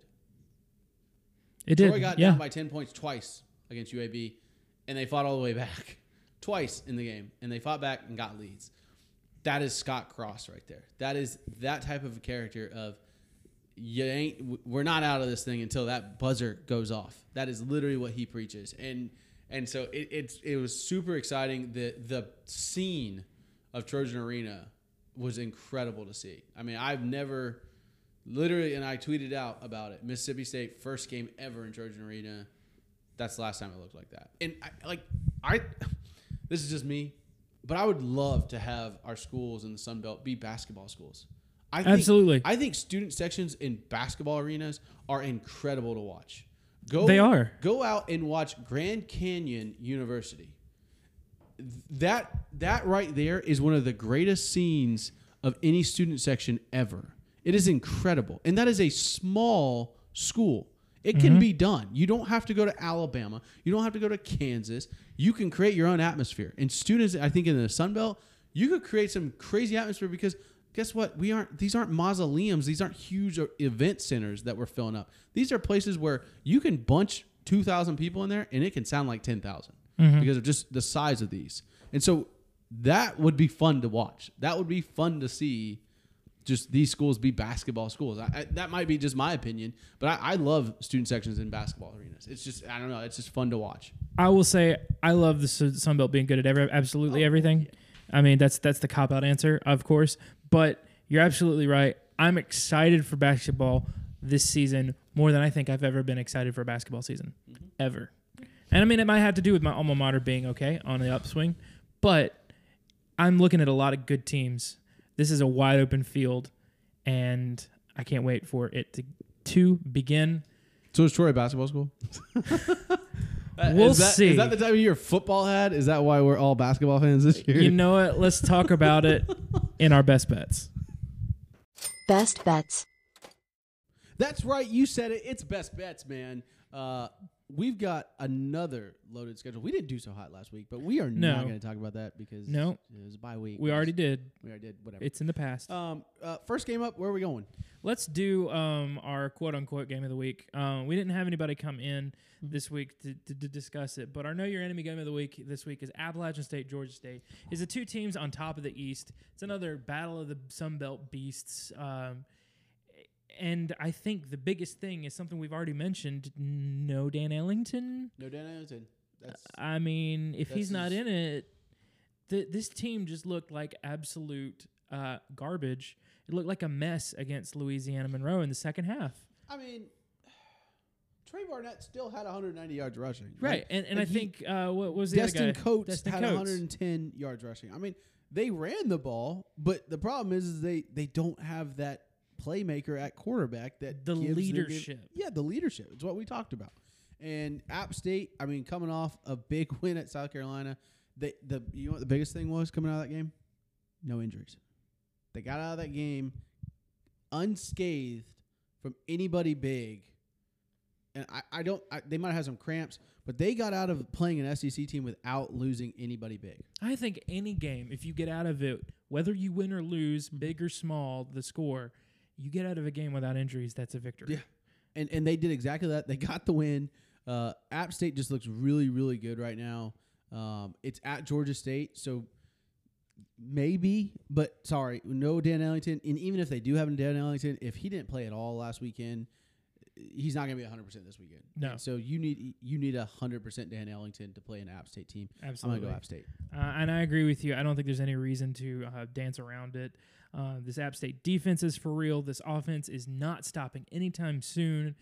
It did. Troy got down by 10 points twice against UAB, and they fought all the way back twice in the game, and they fought back and got leads. That is Scott Cross right there. That is that type of a character of we're not out of this thing until that buzzer goes off. That is literally what he preaches. And so it was super exciting. The scene of Trojan Arena was incredible to see. I mean, I've never literally, and I tweeted out about it, Mississippi State first game ever in Trojan Arena. That's the last time it looked like that. And I this is just me, but I would love to have our schools in the Sun Belt be basketball schools. Absolutely. I think student sections in basketball arenas are incredible to watch. They are. Go out and watch Grand Canyon University. That right there is one of the greatest scenes of any student section ever. It is incredible. And that is a small school. It can be done. You don't have to go to Alabama. You don't have to go to Kansas. You can create your own atmosphere. And students, I think in the Sun Belt, you could create some crazy atmosphere because guess what? These aren't mausoleums. These aren't huge event centers that we're filling up. These are places where you can bunch 2,000 people in there and it can sound like 10,000 because of just the size of these. And so that would be fun to watch. That would be fun to see. Just these schools be basketball schools. That might be just my opinion, but I love student sections in basketball arenas. It's just, I don't know, it's just fun to watch. I will say I love the Sun Belt being good at absolutely everything. Yeah. I mean, that's the cop-out answer, of course, but you're absolutely right. I'm excited for basketball this season more than I think I've ever been excited for a basketball season, ever. And I mean, it might have to do with my alma mater being okay on the upswing, but I'm looking at a lot of good teams. This is a wide open field, and I can't wait for it to begin. So is Troy a basketball school? We'll see. Is that the time of year football had? Is that why we're all basketball fans this year? You know what? Let's talk about it in our best bets. Best bets. That's right. You said it. It's best bets, man. We've got another loaded schedule. We didn't do so hot last week, but we are not going to talk about that because it was a bye week. We already did. Whatever. It's in the past. First game up, where are we going? Let's do our quote-unquote game of the week. We didn't have anybody come in this week to discuss it, but our Know Your Enemy game of the week this week is Appalachian State, Georgia State. It's the two teams on top of the East. It's another battle of the Sun Belt beasts. And I think the biggest thing is something we've already mentioned. No Dan Ellington. I mean, if he's not in it, this team just looked like absolute garbage. It looked like a mess against Louisiana Monroe in the second half. I mean, Trey Barnett still had 190 yards rushing. Right. And I think, what was the other guy? Destin Coates had 110 yards rushing. I mean, they ran the ball, but the problem is they don't have that playmaker at quarterback that the gives leadership. The leadership. It's what we talked about. And App State, I mean, coming off a big win at South Carolina, you know what the biggest thing was coming out of that game? No injuries. They got out of that game unscathed from anybody big and they might have some cramps, but they got out of playing an SEC team without losing anybody big. I think any game, if you get out of it, whether you win or lose, big or small, the score, you get out of a game without injuries, that's a victory. Yeah, and they did exactly that. They got the win. App State just looks really, really good right now. It's at Georgia State, so maybe, but sorry, no Dan Ellington. And even if they do have Dan Ellington, if he didn't play at all last weekend, he's not going to be 100% this weekend. No. And so you need 100% Dan Ellington to play an App State team. Absolutely. I'm going to go App State. And I agree with you. I don't think there's any reason to dance around it. This App State defense is for real. This offense is not stopping anytime soon.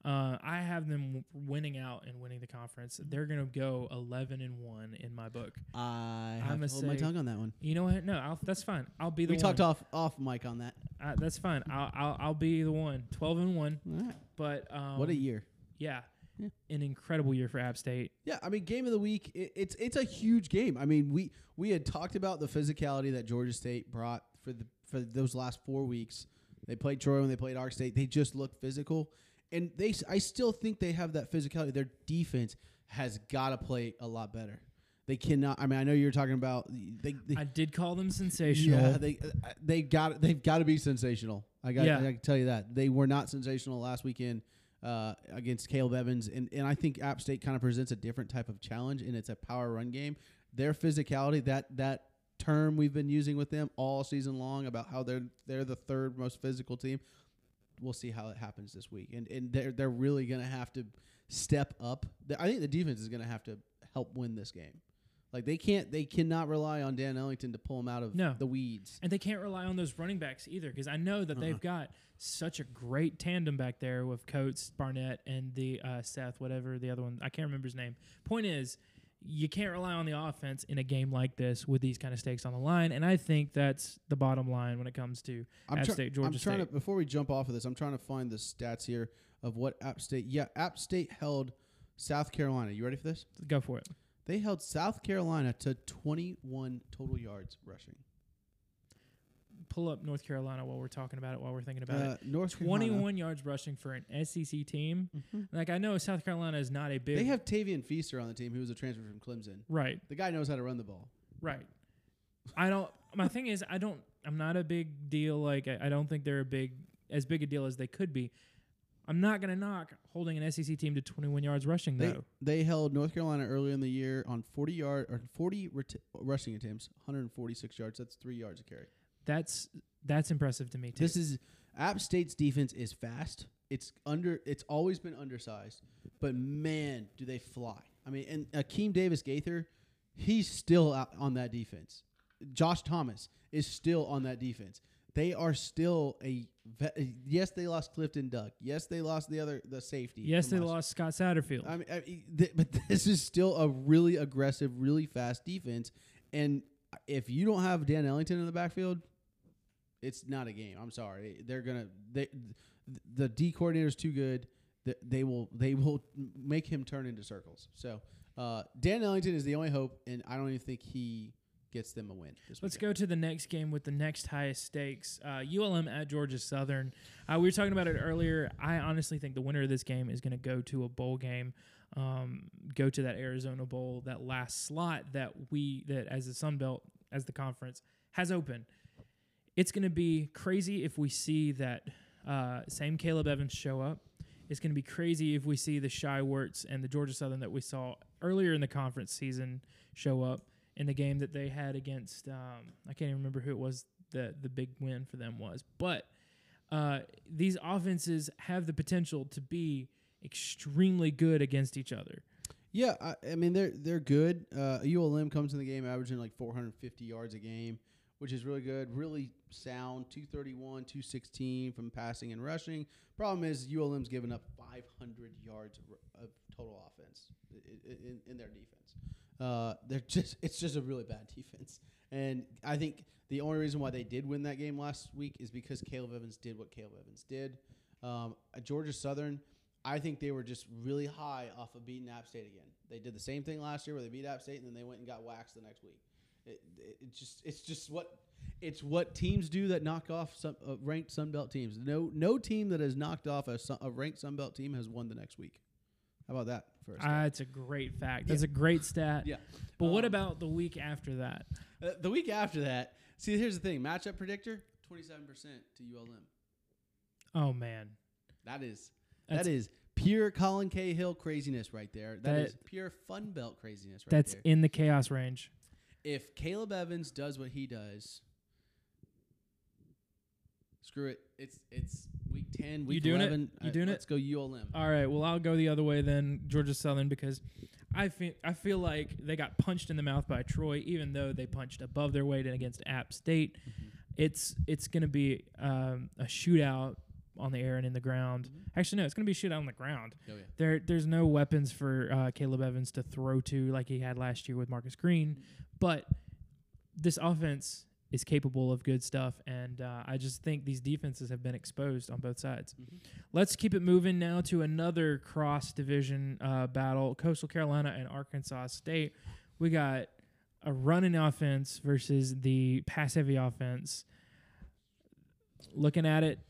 I have them winning out and winning the conference. They're going to go 11-1 in my book. I have to hold my tongue on that one. You know what? No, that's fine. I'll be the one. We talked off mic on that. That's fine. I'll be the one. 12-1. All right. But What a year. Yeah. An incredible year for App State. Yeah, I mean, game of the week. It's a huge game. I mean, we had talked about the physicality that Georgia State brought for those last 4 weeks. They played Troy when they played Ark State. They just looked physical, and I still think they have that physicality. Their defense has got to play a lot better. They cannot. I mean, I know you're talking about. I did call them sensational. Yeah, they've got to be sensational. I can tell you that they were not sensational last weekend against Caleb Evans, and I think App State kind of presents a different type of challenge, and it's a power run game. Their physicality, that term we've been using with them all season long about how they're the third most physical team. We'll see how it happens this week, and they're really going to have to step up. I think the defense is going to have to help win this game. Like they cannot rely on Dan Ellington to pull them out of the weeds. And they can't rely on those running backs either, because I know that they've got such a great tandem back there with Coates, Barnett, and the Seth, whatever the other one. I can't remember his name. Point is, you can't rely on the offense in a game like this with these kind of stakes on the line, and I think that's the bottom line when it comes to App State, Georgia State. Before we jump off of this, I'm trying to find the stats here of what App State. Yeah, App State held South Carolina. You ready for this? Go for it. They held South Carolina to 21 total yards rushing. Pull up North Carolina while we're talking about it, while we're thinking about it. North 21 Carolina. yards rushing for an SEC team. Mm-hmm. Like, I know South Carolina is not a big... They have Tavian Feaster on the team, who was a transfer from Clemson. Right. The guy knows how to run the ball. Right. My thing is, I'm not a big deal. Like, I don't think they're as big a deal as they could be. I'm not going to knock holding an SEC team to 21 yards rushing, though. They held North Carolina earlier in the year on 40 rushing attempts, 146 yards. That's 3 yards a carry. That's impressive to me too. This is App State's defense is fast. It's always been undersized, but man, do they fly. I mean, and Akeem Davis-Gaither, he's still out on that defense. Josh Thomas is still on that defense. They are still yes, they lost Clifton Duck. Yes, they lost the safety. Yes, they lost Scott Satterfield. But this is still a really aggressive, really fast defense. And if you don't have Dan Ellington in the backfield, it's not a game. I'm sorry. The D coordinator is too good. They will make him turn into circles. So Dan Ellington is the only hope, and I don't even think he gets them a win. Let's go to the next game with the next highest stakes. ULM at Georgia Southern. We were talking about it earlier. I honestly think the winner of this game is going to go to a bowl game, go to that Arizona Bowl, that last slot that as the Sun Belt, as the conference, has open. It's going to be crazy if we see that same Caleb Evans show up. It's going to be crazy if we see the Shai Werts and the Georgia Southern that we saw earlier in the conference season show up in the game that they had against, I can't even remember who it was the big win for them was. But these offenses have the potential to be extremely good against each other. Yeah, I mean, they're good. ULM comes in the game averaging like 450 yards a game, which is really good, really sound, 231, 216 from passing and rushing. Problem is ULM's given up 500 yards of total offense in their defense. It's just a really bad defense. And I think the only reason why they did win that game last week is because Caleb Evans did what Caleb Evans did. At Georgia Southern, I think they were just really high off of beating App State again. They did the same thing last year where they beat App State and then they went and got waxed the next week. It's what teams do that knock off ranked Sun Belt teams. No team that has knocked off a ranked Sun Belt team has won the next week. How about that for a stat? That's a great fact. That's a great stat. Yeah. But what about the week after that? The week after that, see, here's the thing. Matchup predictor, 27% to ULM. Oh, man. That is That's- pure Colin Cahill craziness right there. That is pure Fun Belt craziness right That's there. in the chaos range. If Caleb Evans does what he does, screw it. It's week 10, week doing it? 11. You doing it? Let's go ULM. All right. Well, I'll go the other way then, Georgia Southern, because I feel like they got punched in the mouth by Troy, even though they punched above their weight and against App State. It's going to be a shootout on the air and in the ground. Actually, no, it's going to be a shootout on the ground. Oh, yeah. There's no weapons for Caleb Evans to throw to like he had last year with Marcus Green, but this offense is capable of good stuff, and I just think these defenses have been exposed on both sides. Let's keep it moving now to another cross-division battle, Coastal Carolina and Arkansas State. We got a running offense versus the pass-heavy offense. Looking at it,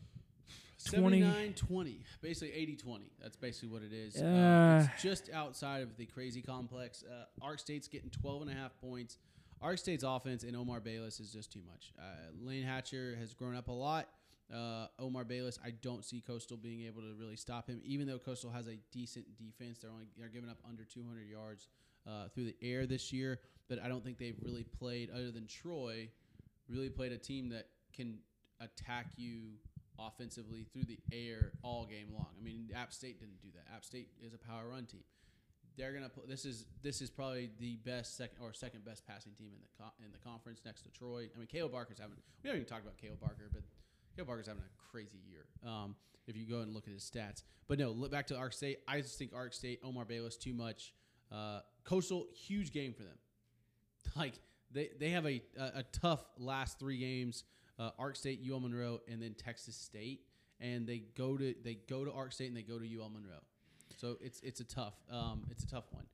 79-20, basically 80-20. That's basically what it is. It's just outside of the crazy complex. Ark State's getting 12.5 points. Ark State's offense and Omar Bayless is just too much. Lane Hatcher has grown up a lot. Omar Bayless, I don't see Coastal being able to really stop him, even though Coastal has a decent defense. They're giving up under 200 yards through the air this year, but I don't think they've really played, other than Troy, really played a team that can attack you offensively through the air all game long. I mean, App State didn't do that. App State is a power run team. They're gonna put this is probably the best second best passing team in the conference next to Troy. I mean, Caleb Barker's having, we haven't even talked about Caleb Barker, but Caleb Barker's having a crazy year. If you go and look at his stats, but no, look back to Ark State. I just think Ark State, Omar Bayless, too much. Coastal, huge game for them. Like they have a tough last 3 games. Ark State, UL Monroe, and then Texas State, and they go to Ark State and they go to UL Monroe. So it's a tough one.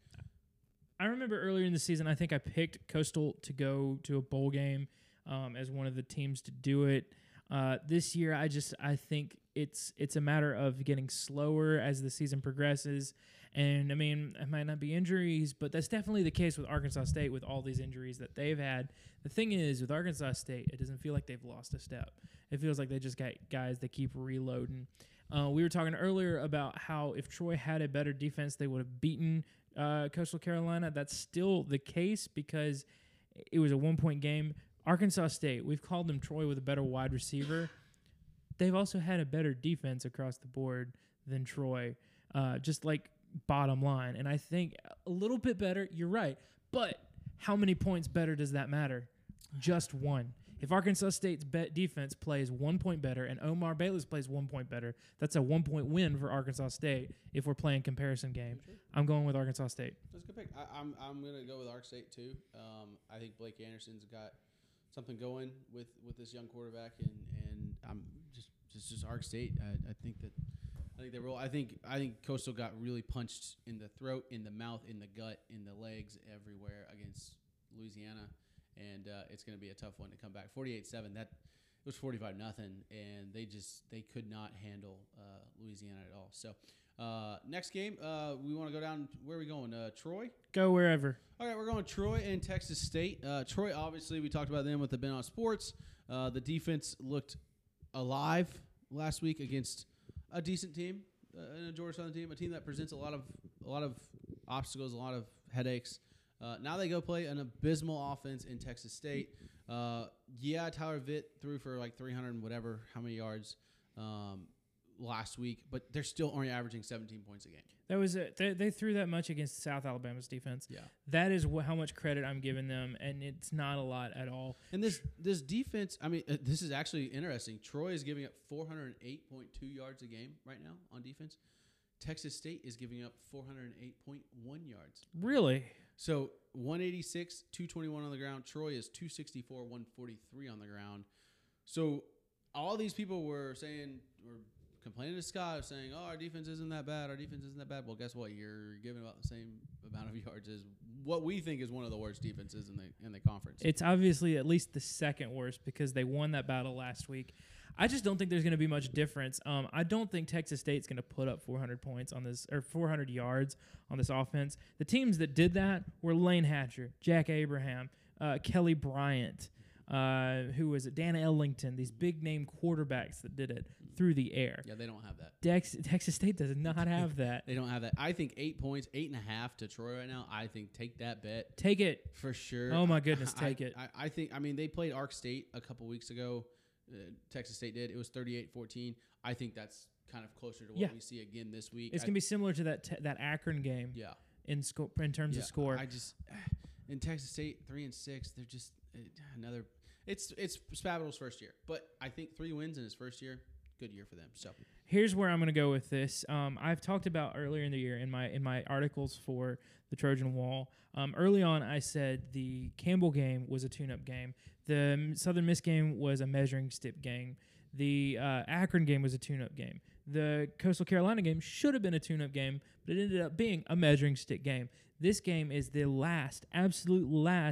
I remember earlier in the season, I think I picked Coastal to go to a bowl game as one of the teams to do it. This year, I think it's a matter of getting slower as the season progresses. And I mean, it might not be injuries, but that's definitely the case with Arkansas State with all these injuries that they've had. The thing is, with Arkansas State, it doesn't feel like they've lost a step. It feels like they just got guys that keep reloading. We were talking earlier about how if Troy had a better defense, they would have beaten Coastal Carolina. That's still the case because it was a 1-point game. Arkansas State, we've called them Troy with a better wide receiver. They've also had a better defense across the board than Troy, just like bottom line. And I think a little bit better, you're right. But how many points better does that matter? Just one. If Arkansas State's defense plays 1 point better and Omar Bayless plays 1 point better, that's a 1-point win for Arkansas State if we're playing comparison game. I'm going with Arkansas State. That's a good pick. I'm going to go with Ark State too. I think Blake Anderson's got something going with this young quarterback, and I'm just Ark State. I think they roll. I think Coastal got really punched in the throat, in the mouth, in the gut, in the legs, everywhere against Louisiana, and it's going to be a tough one to come back. 48-7. That it was 45-0, and they could not handle Louisiana at all. So next game, we want to go down. Where are we going? Troy. Go wherever. All right, we're going Troy and Texas State. Troy, obviously, we talked about them with the Ben on Sports. The defense looked alive last week against a decent team, a Georgia Southern team, a team that presents a lot of obstacles, a lot of headaches. Now they go play an abysmal offense in Texas State. Tyler Vitt threw for like 300 and whatever, how many yards last week, but they're still only averaging 17 points a game. That was it. They threw that much against South Alabama's defense. Yeah, that is how much credit I'm giving them, and it's not a lot at all. And this defense, I mean, this is actually interesting. Troy is giving up 408.2 yards a game right now on defense. Texas State is giving up 408.1 yards. Really? So 186, 221 on the ground. Troy is 264, 143 on the ground. So all these people were complaining to Scott, saying, "Oh, our defense isn't that bad. Our defense isn't that bad." Well, guess what? You're giving about the same amount of yards as what we think is one of the worst defenses in the conference. It's obviously at least the second worst because they won that battle last week. I just don't think there's going to be much difference. I don't think Texas State's going to put up 400 points on this, or 400 yards on this offense. The teams that did that were Lane Hatcher, Jack Abraham, Kelly Bryant, who was it? Dan Ellington, these big name quarterbacks that did it through the air. Yeah, they don't have that. Texas State does not have that. They don't have that. I think 8 points, 8.5 to Troy right now. I think take that bet Take it. for sure. Oh my goodness, take it. I think. I mean, they played Ark State a couple weeks ago. Texas State did. It was 38-14. I think that's kind of closer to what we see again this week. It's gonna be similar to that Akron game. Yeah. In terms of score. I just in Texas State 3-6. They're just another. It's Spavital's first year, but I think 3 wins in his first year. Good year for them. So here's where I'm going to go with this. I've talked about earlier in the year in my articles for the Trojan Wall. Early on, I said the Campbell game was a tune-up game. The Southern Miss game was a measuring stick game. The Akron game was a tune-up game. The Coastal Carolina game should have been a tune-up game, but it ended up being a measuring stick game. This game is the absolute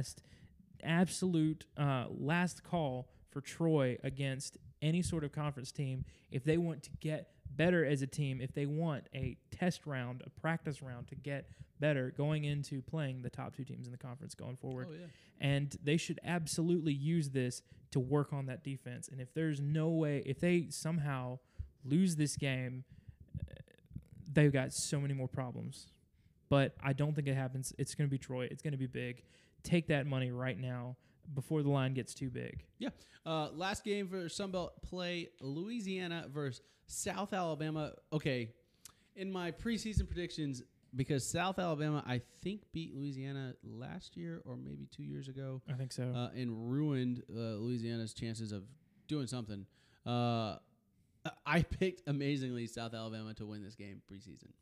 last call for Troy against any sort of conference team if they want to get better as a team, if they want a test round, a practice round to get better going into playing the top 2 teams in the conference going forward. Oh, yeah. And they should absolutely use this to work on that defense. And if there's no way, if they somehow lose this game, they've got so many more problems. But I don't think it happens. It's going to be Troy. It's going to be big. Take that money right now before the line gets too big. yeah, last game for Sunbelt play: Louisiana versus South Alabama. Okay, in my preseason predictions, because South Alabama I think beat Louisiana last year or maybe 2 years ago. I think so. And ruined Louisiana's chances of doing something. I picked amazingly South Alabama to win this game preseason.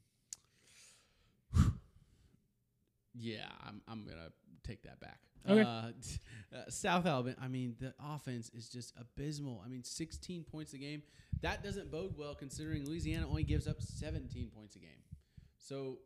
Yeah, I'm gonna take that back. Okay. South Alabama. I mean, the offense is just abysmal. I mean, 16 points a game. That doesn't bode well considering Louisiana only gives up 17 points a game. So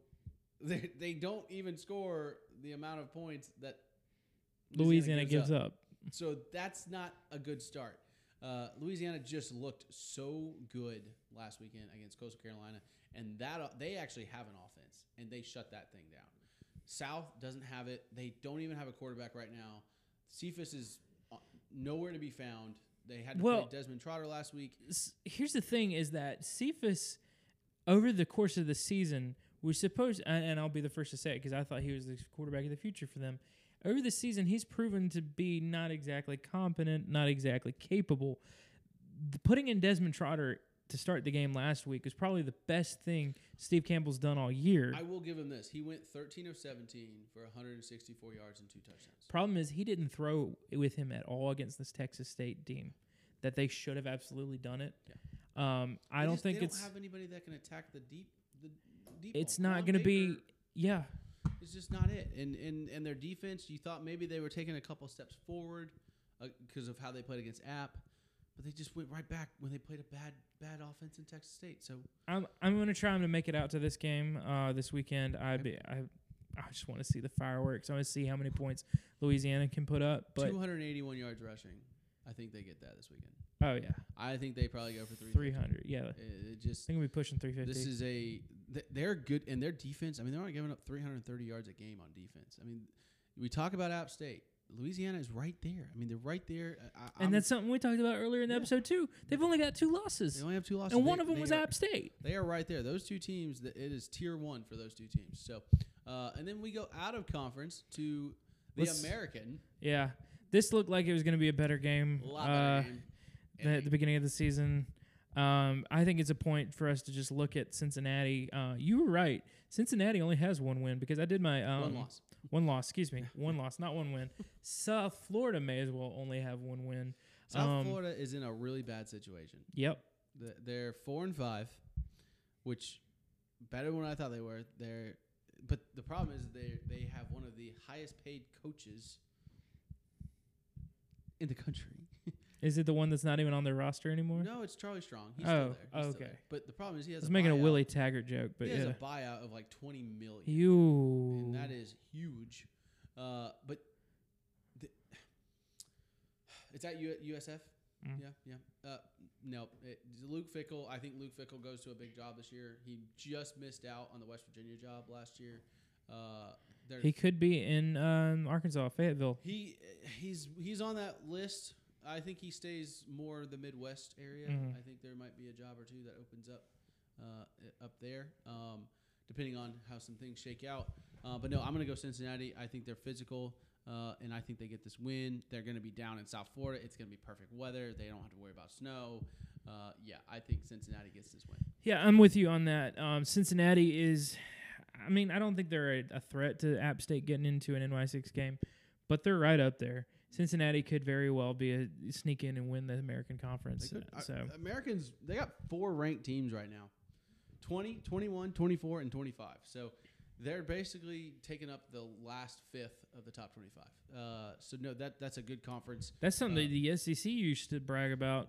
they don't even score the amount of points that Louisiana gives up. So that's not a good start. Louisiana just looked so good last weekend against Coastal Carolina, and that they actually have an offense, and they shut that thing down. South doesn't have it. They don't even have a quarterback right now. Cephas is nowhere to be found. They had to play Desmond Trotter last week. Here's the thing is that Cephas, over the course of the season, was supposed, and I'll be the first to say it because I thought he was the quarterback of the future for them. Over the season, he's proven to be not exactly competent, not exactly capable. Putting in Desmond Trotter to start the game last week was probably the best thing Steve Campbell's done all year. I will give him this. He went 13 of 17 for 164 yards and 2 touchdowns. Problem is he didn't throw with him at all against this Texas State team that they should have absolutely done it. Yeah. I don't think they it's... don't have anybody that can attack the deep It's ball. not going to be... Yeah. It's just not it. And their defense, you thought maybe they were taking a couple steps forward because of how they played against App. But they just went right back when they played a bad offense in Texas State. So I'm going to try them to make it out to this game this weekend. I just want to see the fireworks. I want to see how many points Louisiana can put up. But 281 yards rushing. I think they get that this weekend. Oh yeah. I think they probably go for 300. Yeah. It just. I think we'll be pushing 350. This is they're good, and their defense. I mean, they're not giving up 330 yards a game on defense. I mean, we talk about App State. Louisiana is right there. I mean, they're right there. And that's something we talked about earlier in the episode too. They've only got 2 losses. They only have 2 losses, and one of them was App State. They are right there. Those 2 teams. It is tier 1 for those 2 teams. So, and then we go out of conference to the American. Yeah, this looked like it was going to be a better game. A lot better game. At the beginning of the season. I think it's a point for us to just look at Cincinnati. You were right. Cincinnati only has 1 win because I did my 1 loss. 1 loss. Excuse me, 1 loss, not 1 win. South Florida may as well only have 1 win. South Florida is in a really bad situation. Yep. They're 4-5, which better than what I thought they were. But the problem is they have one of the highest paid coaches in the country. Is it the one that's not even on their roster anymore? No, it's Charlie Strong. He's still there. He's still okay. there. But the problem is he has I was making buyout. a Willie Taggart joke, but he has a buyout of like $20 million. And that is huge. But it's at USF. Mm. Yeah. Nope. Luke Fickell. I think Luke Fickell goes to a big job this year. He just missed out on the West Virginia job last year. He could be in Arkansas, Fayetteville. He's on that list. I think he stays more the Midwest area. I think there might be a job or two that opens up there, depending on how some things shake out. But no, I'm going to go Cincinnati. I think they're physical, and I think they get this win. They're going to be down in South Florida. It's going to be perfect weather. They don't have to worry about snow. I think Cincinnati gets this win. Yeah, I'm with you on that. Cincinnati is, I mean, I don't think they're a threat to App State getting into an NY6 game, but they're right up there. Cincinnati could very well be sneak in and win the American Conference. Americans, they got 4 ranked teams right now, 20, 21, 24, and 25. So they're basically taking up the last fifth of the top 25. So no, that's a good conference. That's something that the SEC used to brag about.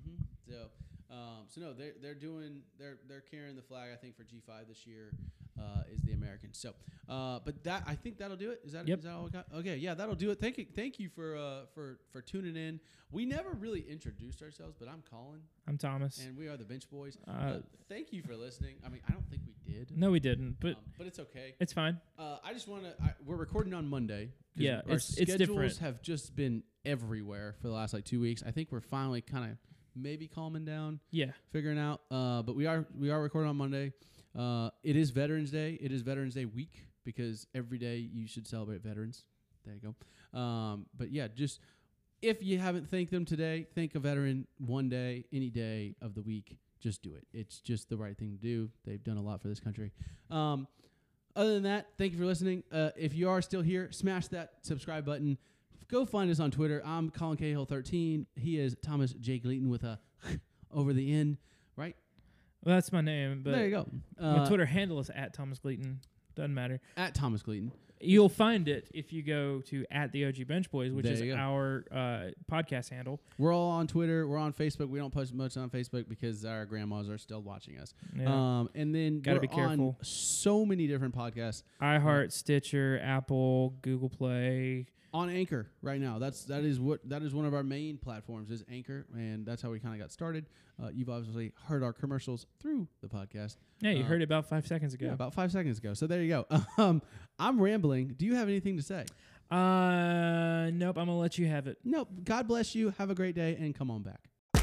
So no, they're carrying the flag. I think for G5 this year is the Americans. So, but I think that'll do it. Is that all we got? Okay, yeah, that'll do it. Thank you for tuning in. We never really introduced ourselves, but I'm Colin. I'm Thomas, and we are the Bench Boys. Thank you for listening. I mean, I don't think we did. No, we didn't, but it's okay. It's fine. I just want to. We're recording on Monday. Yeah, our it's schedules different. Have just been everywhere for the last 2 weeks. I think we're finally kind of maybe calming down. Yeah, figuring out. But we are recording on Monday. It is Veterans Day. It is Veterans Day week because every day you should celebrate veterans. There you go. But yeah, just if you haven't thanked them today, thank a veteran one day, any day of the week. Just do it. It's just the right thing to do. They've done a lot for this country. Other than that, thank you for listening. If you are still here, smash that subscribe button. Go find us on Twitter. I'm Colin Cahill 13. He is Thomas J. Gleaton with a over the end, right? Well, that's my name. But there you go. My Twitter handle is @ThomasGleaton. Doesn't matter. @Thomas Gleaton. You'll find it if you go to @the OG Bench Boys, which is our podcast handle. We're all on Twitter. We're on Facebook. We don't post much on Facebook because our grandmas are still watching us. Yeah. And then gotta be careful. On so many different podcasts. iHeart, Stitcher, Apple, Google Play. On Anchor right now. That is one of our main platforms is Anchor, and that's how we kind of got started. You've obviously heard our commercials through the podcast. Yeah, you heard it about 5 seconds ago. Yeah, about 5 seconds ago. So there you go. I'm rambling. Do you have anything to say? Nope. I'm gonna let you have it. Nope. God bless you. Have a great day, and come on back.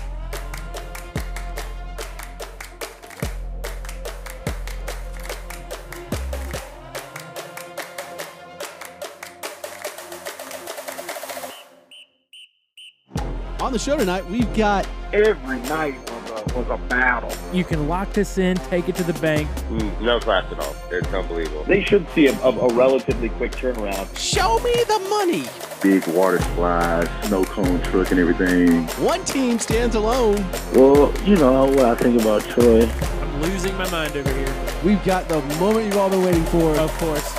On the show tonight, we've got... Every night was a battle. You can lock this in, take it to the bank. No class at all. It's unbelievable. They should see a relatively quick turnaround. Show me the money. Big water slides, snow cone truck and everything. One team stands alone. Well, you know what I think about Troy. I'm losing my mind over here. We've got the moment you've all been waiting for. Of course.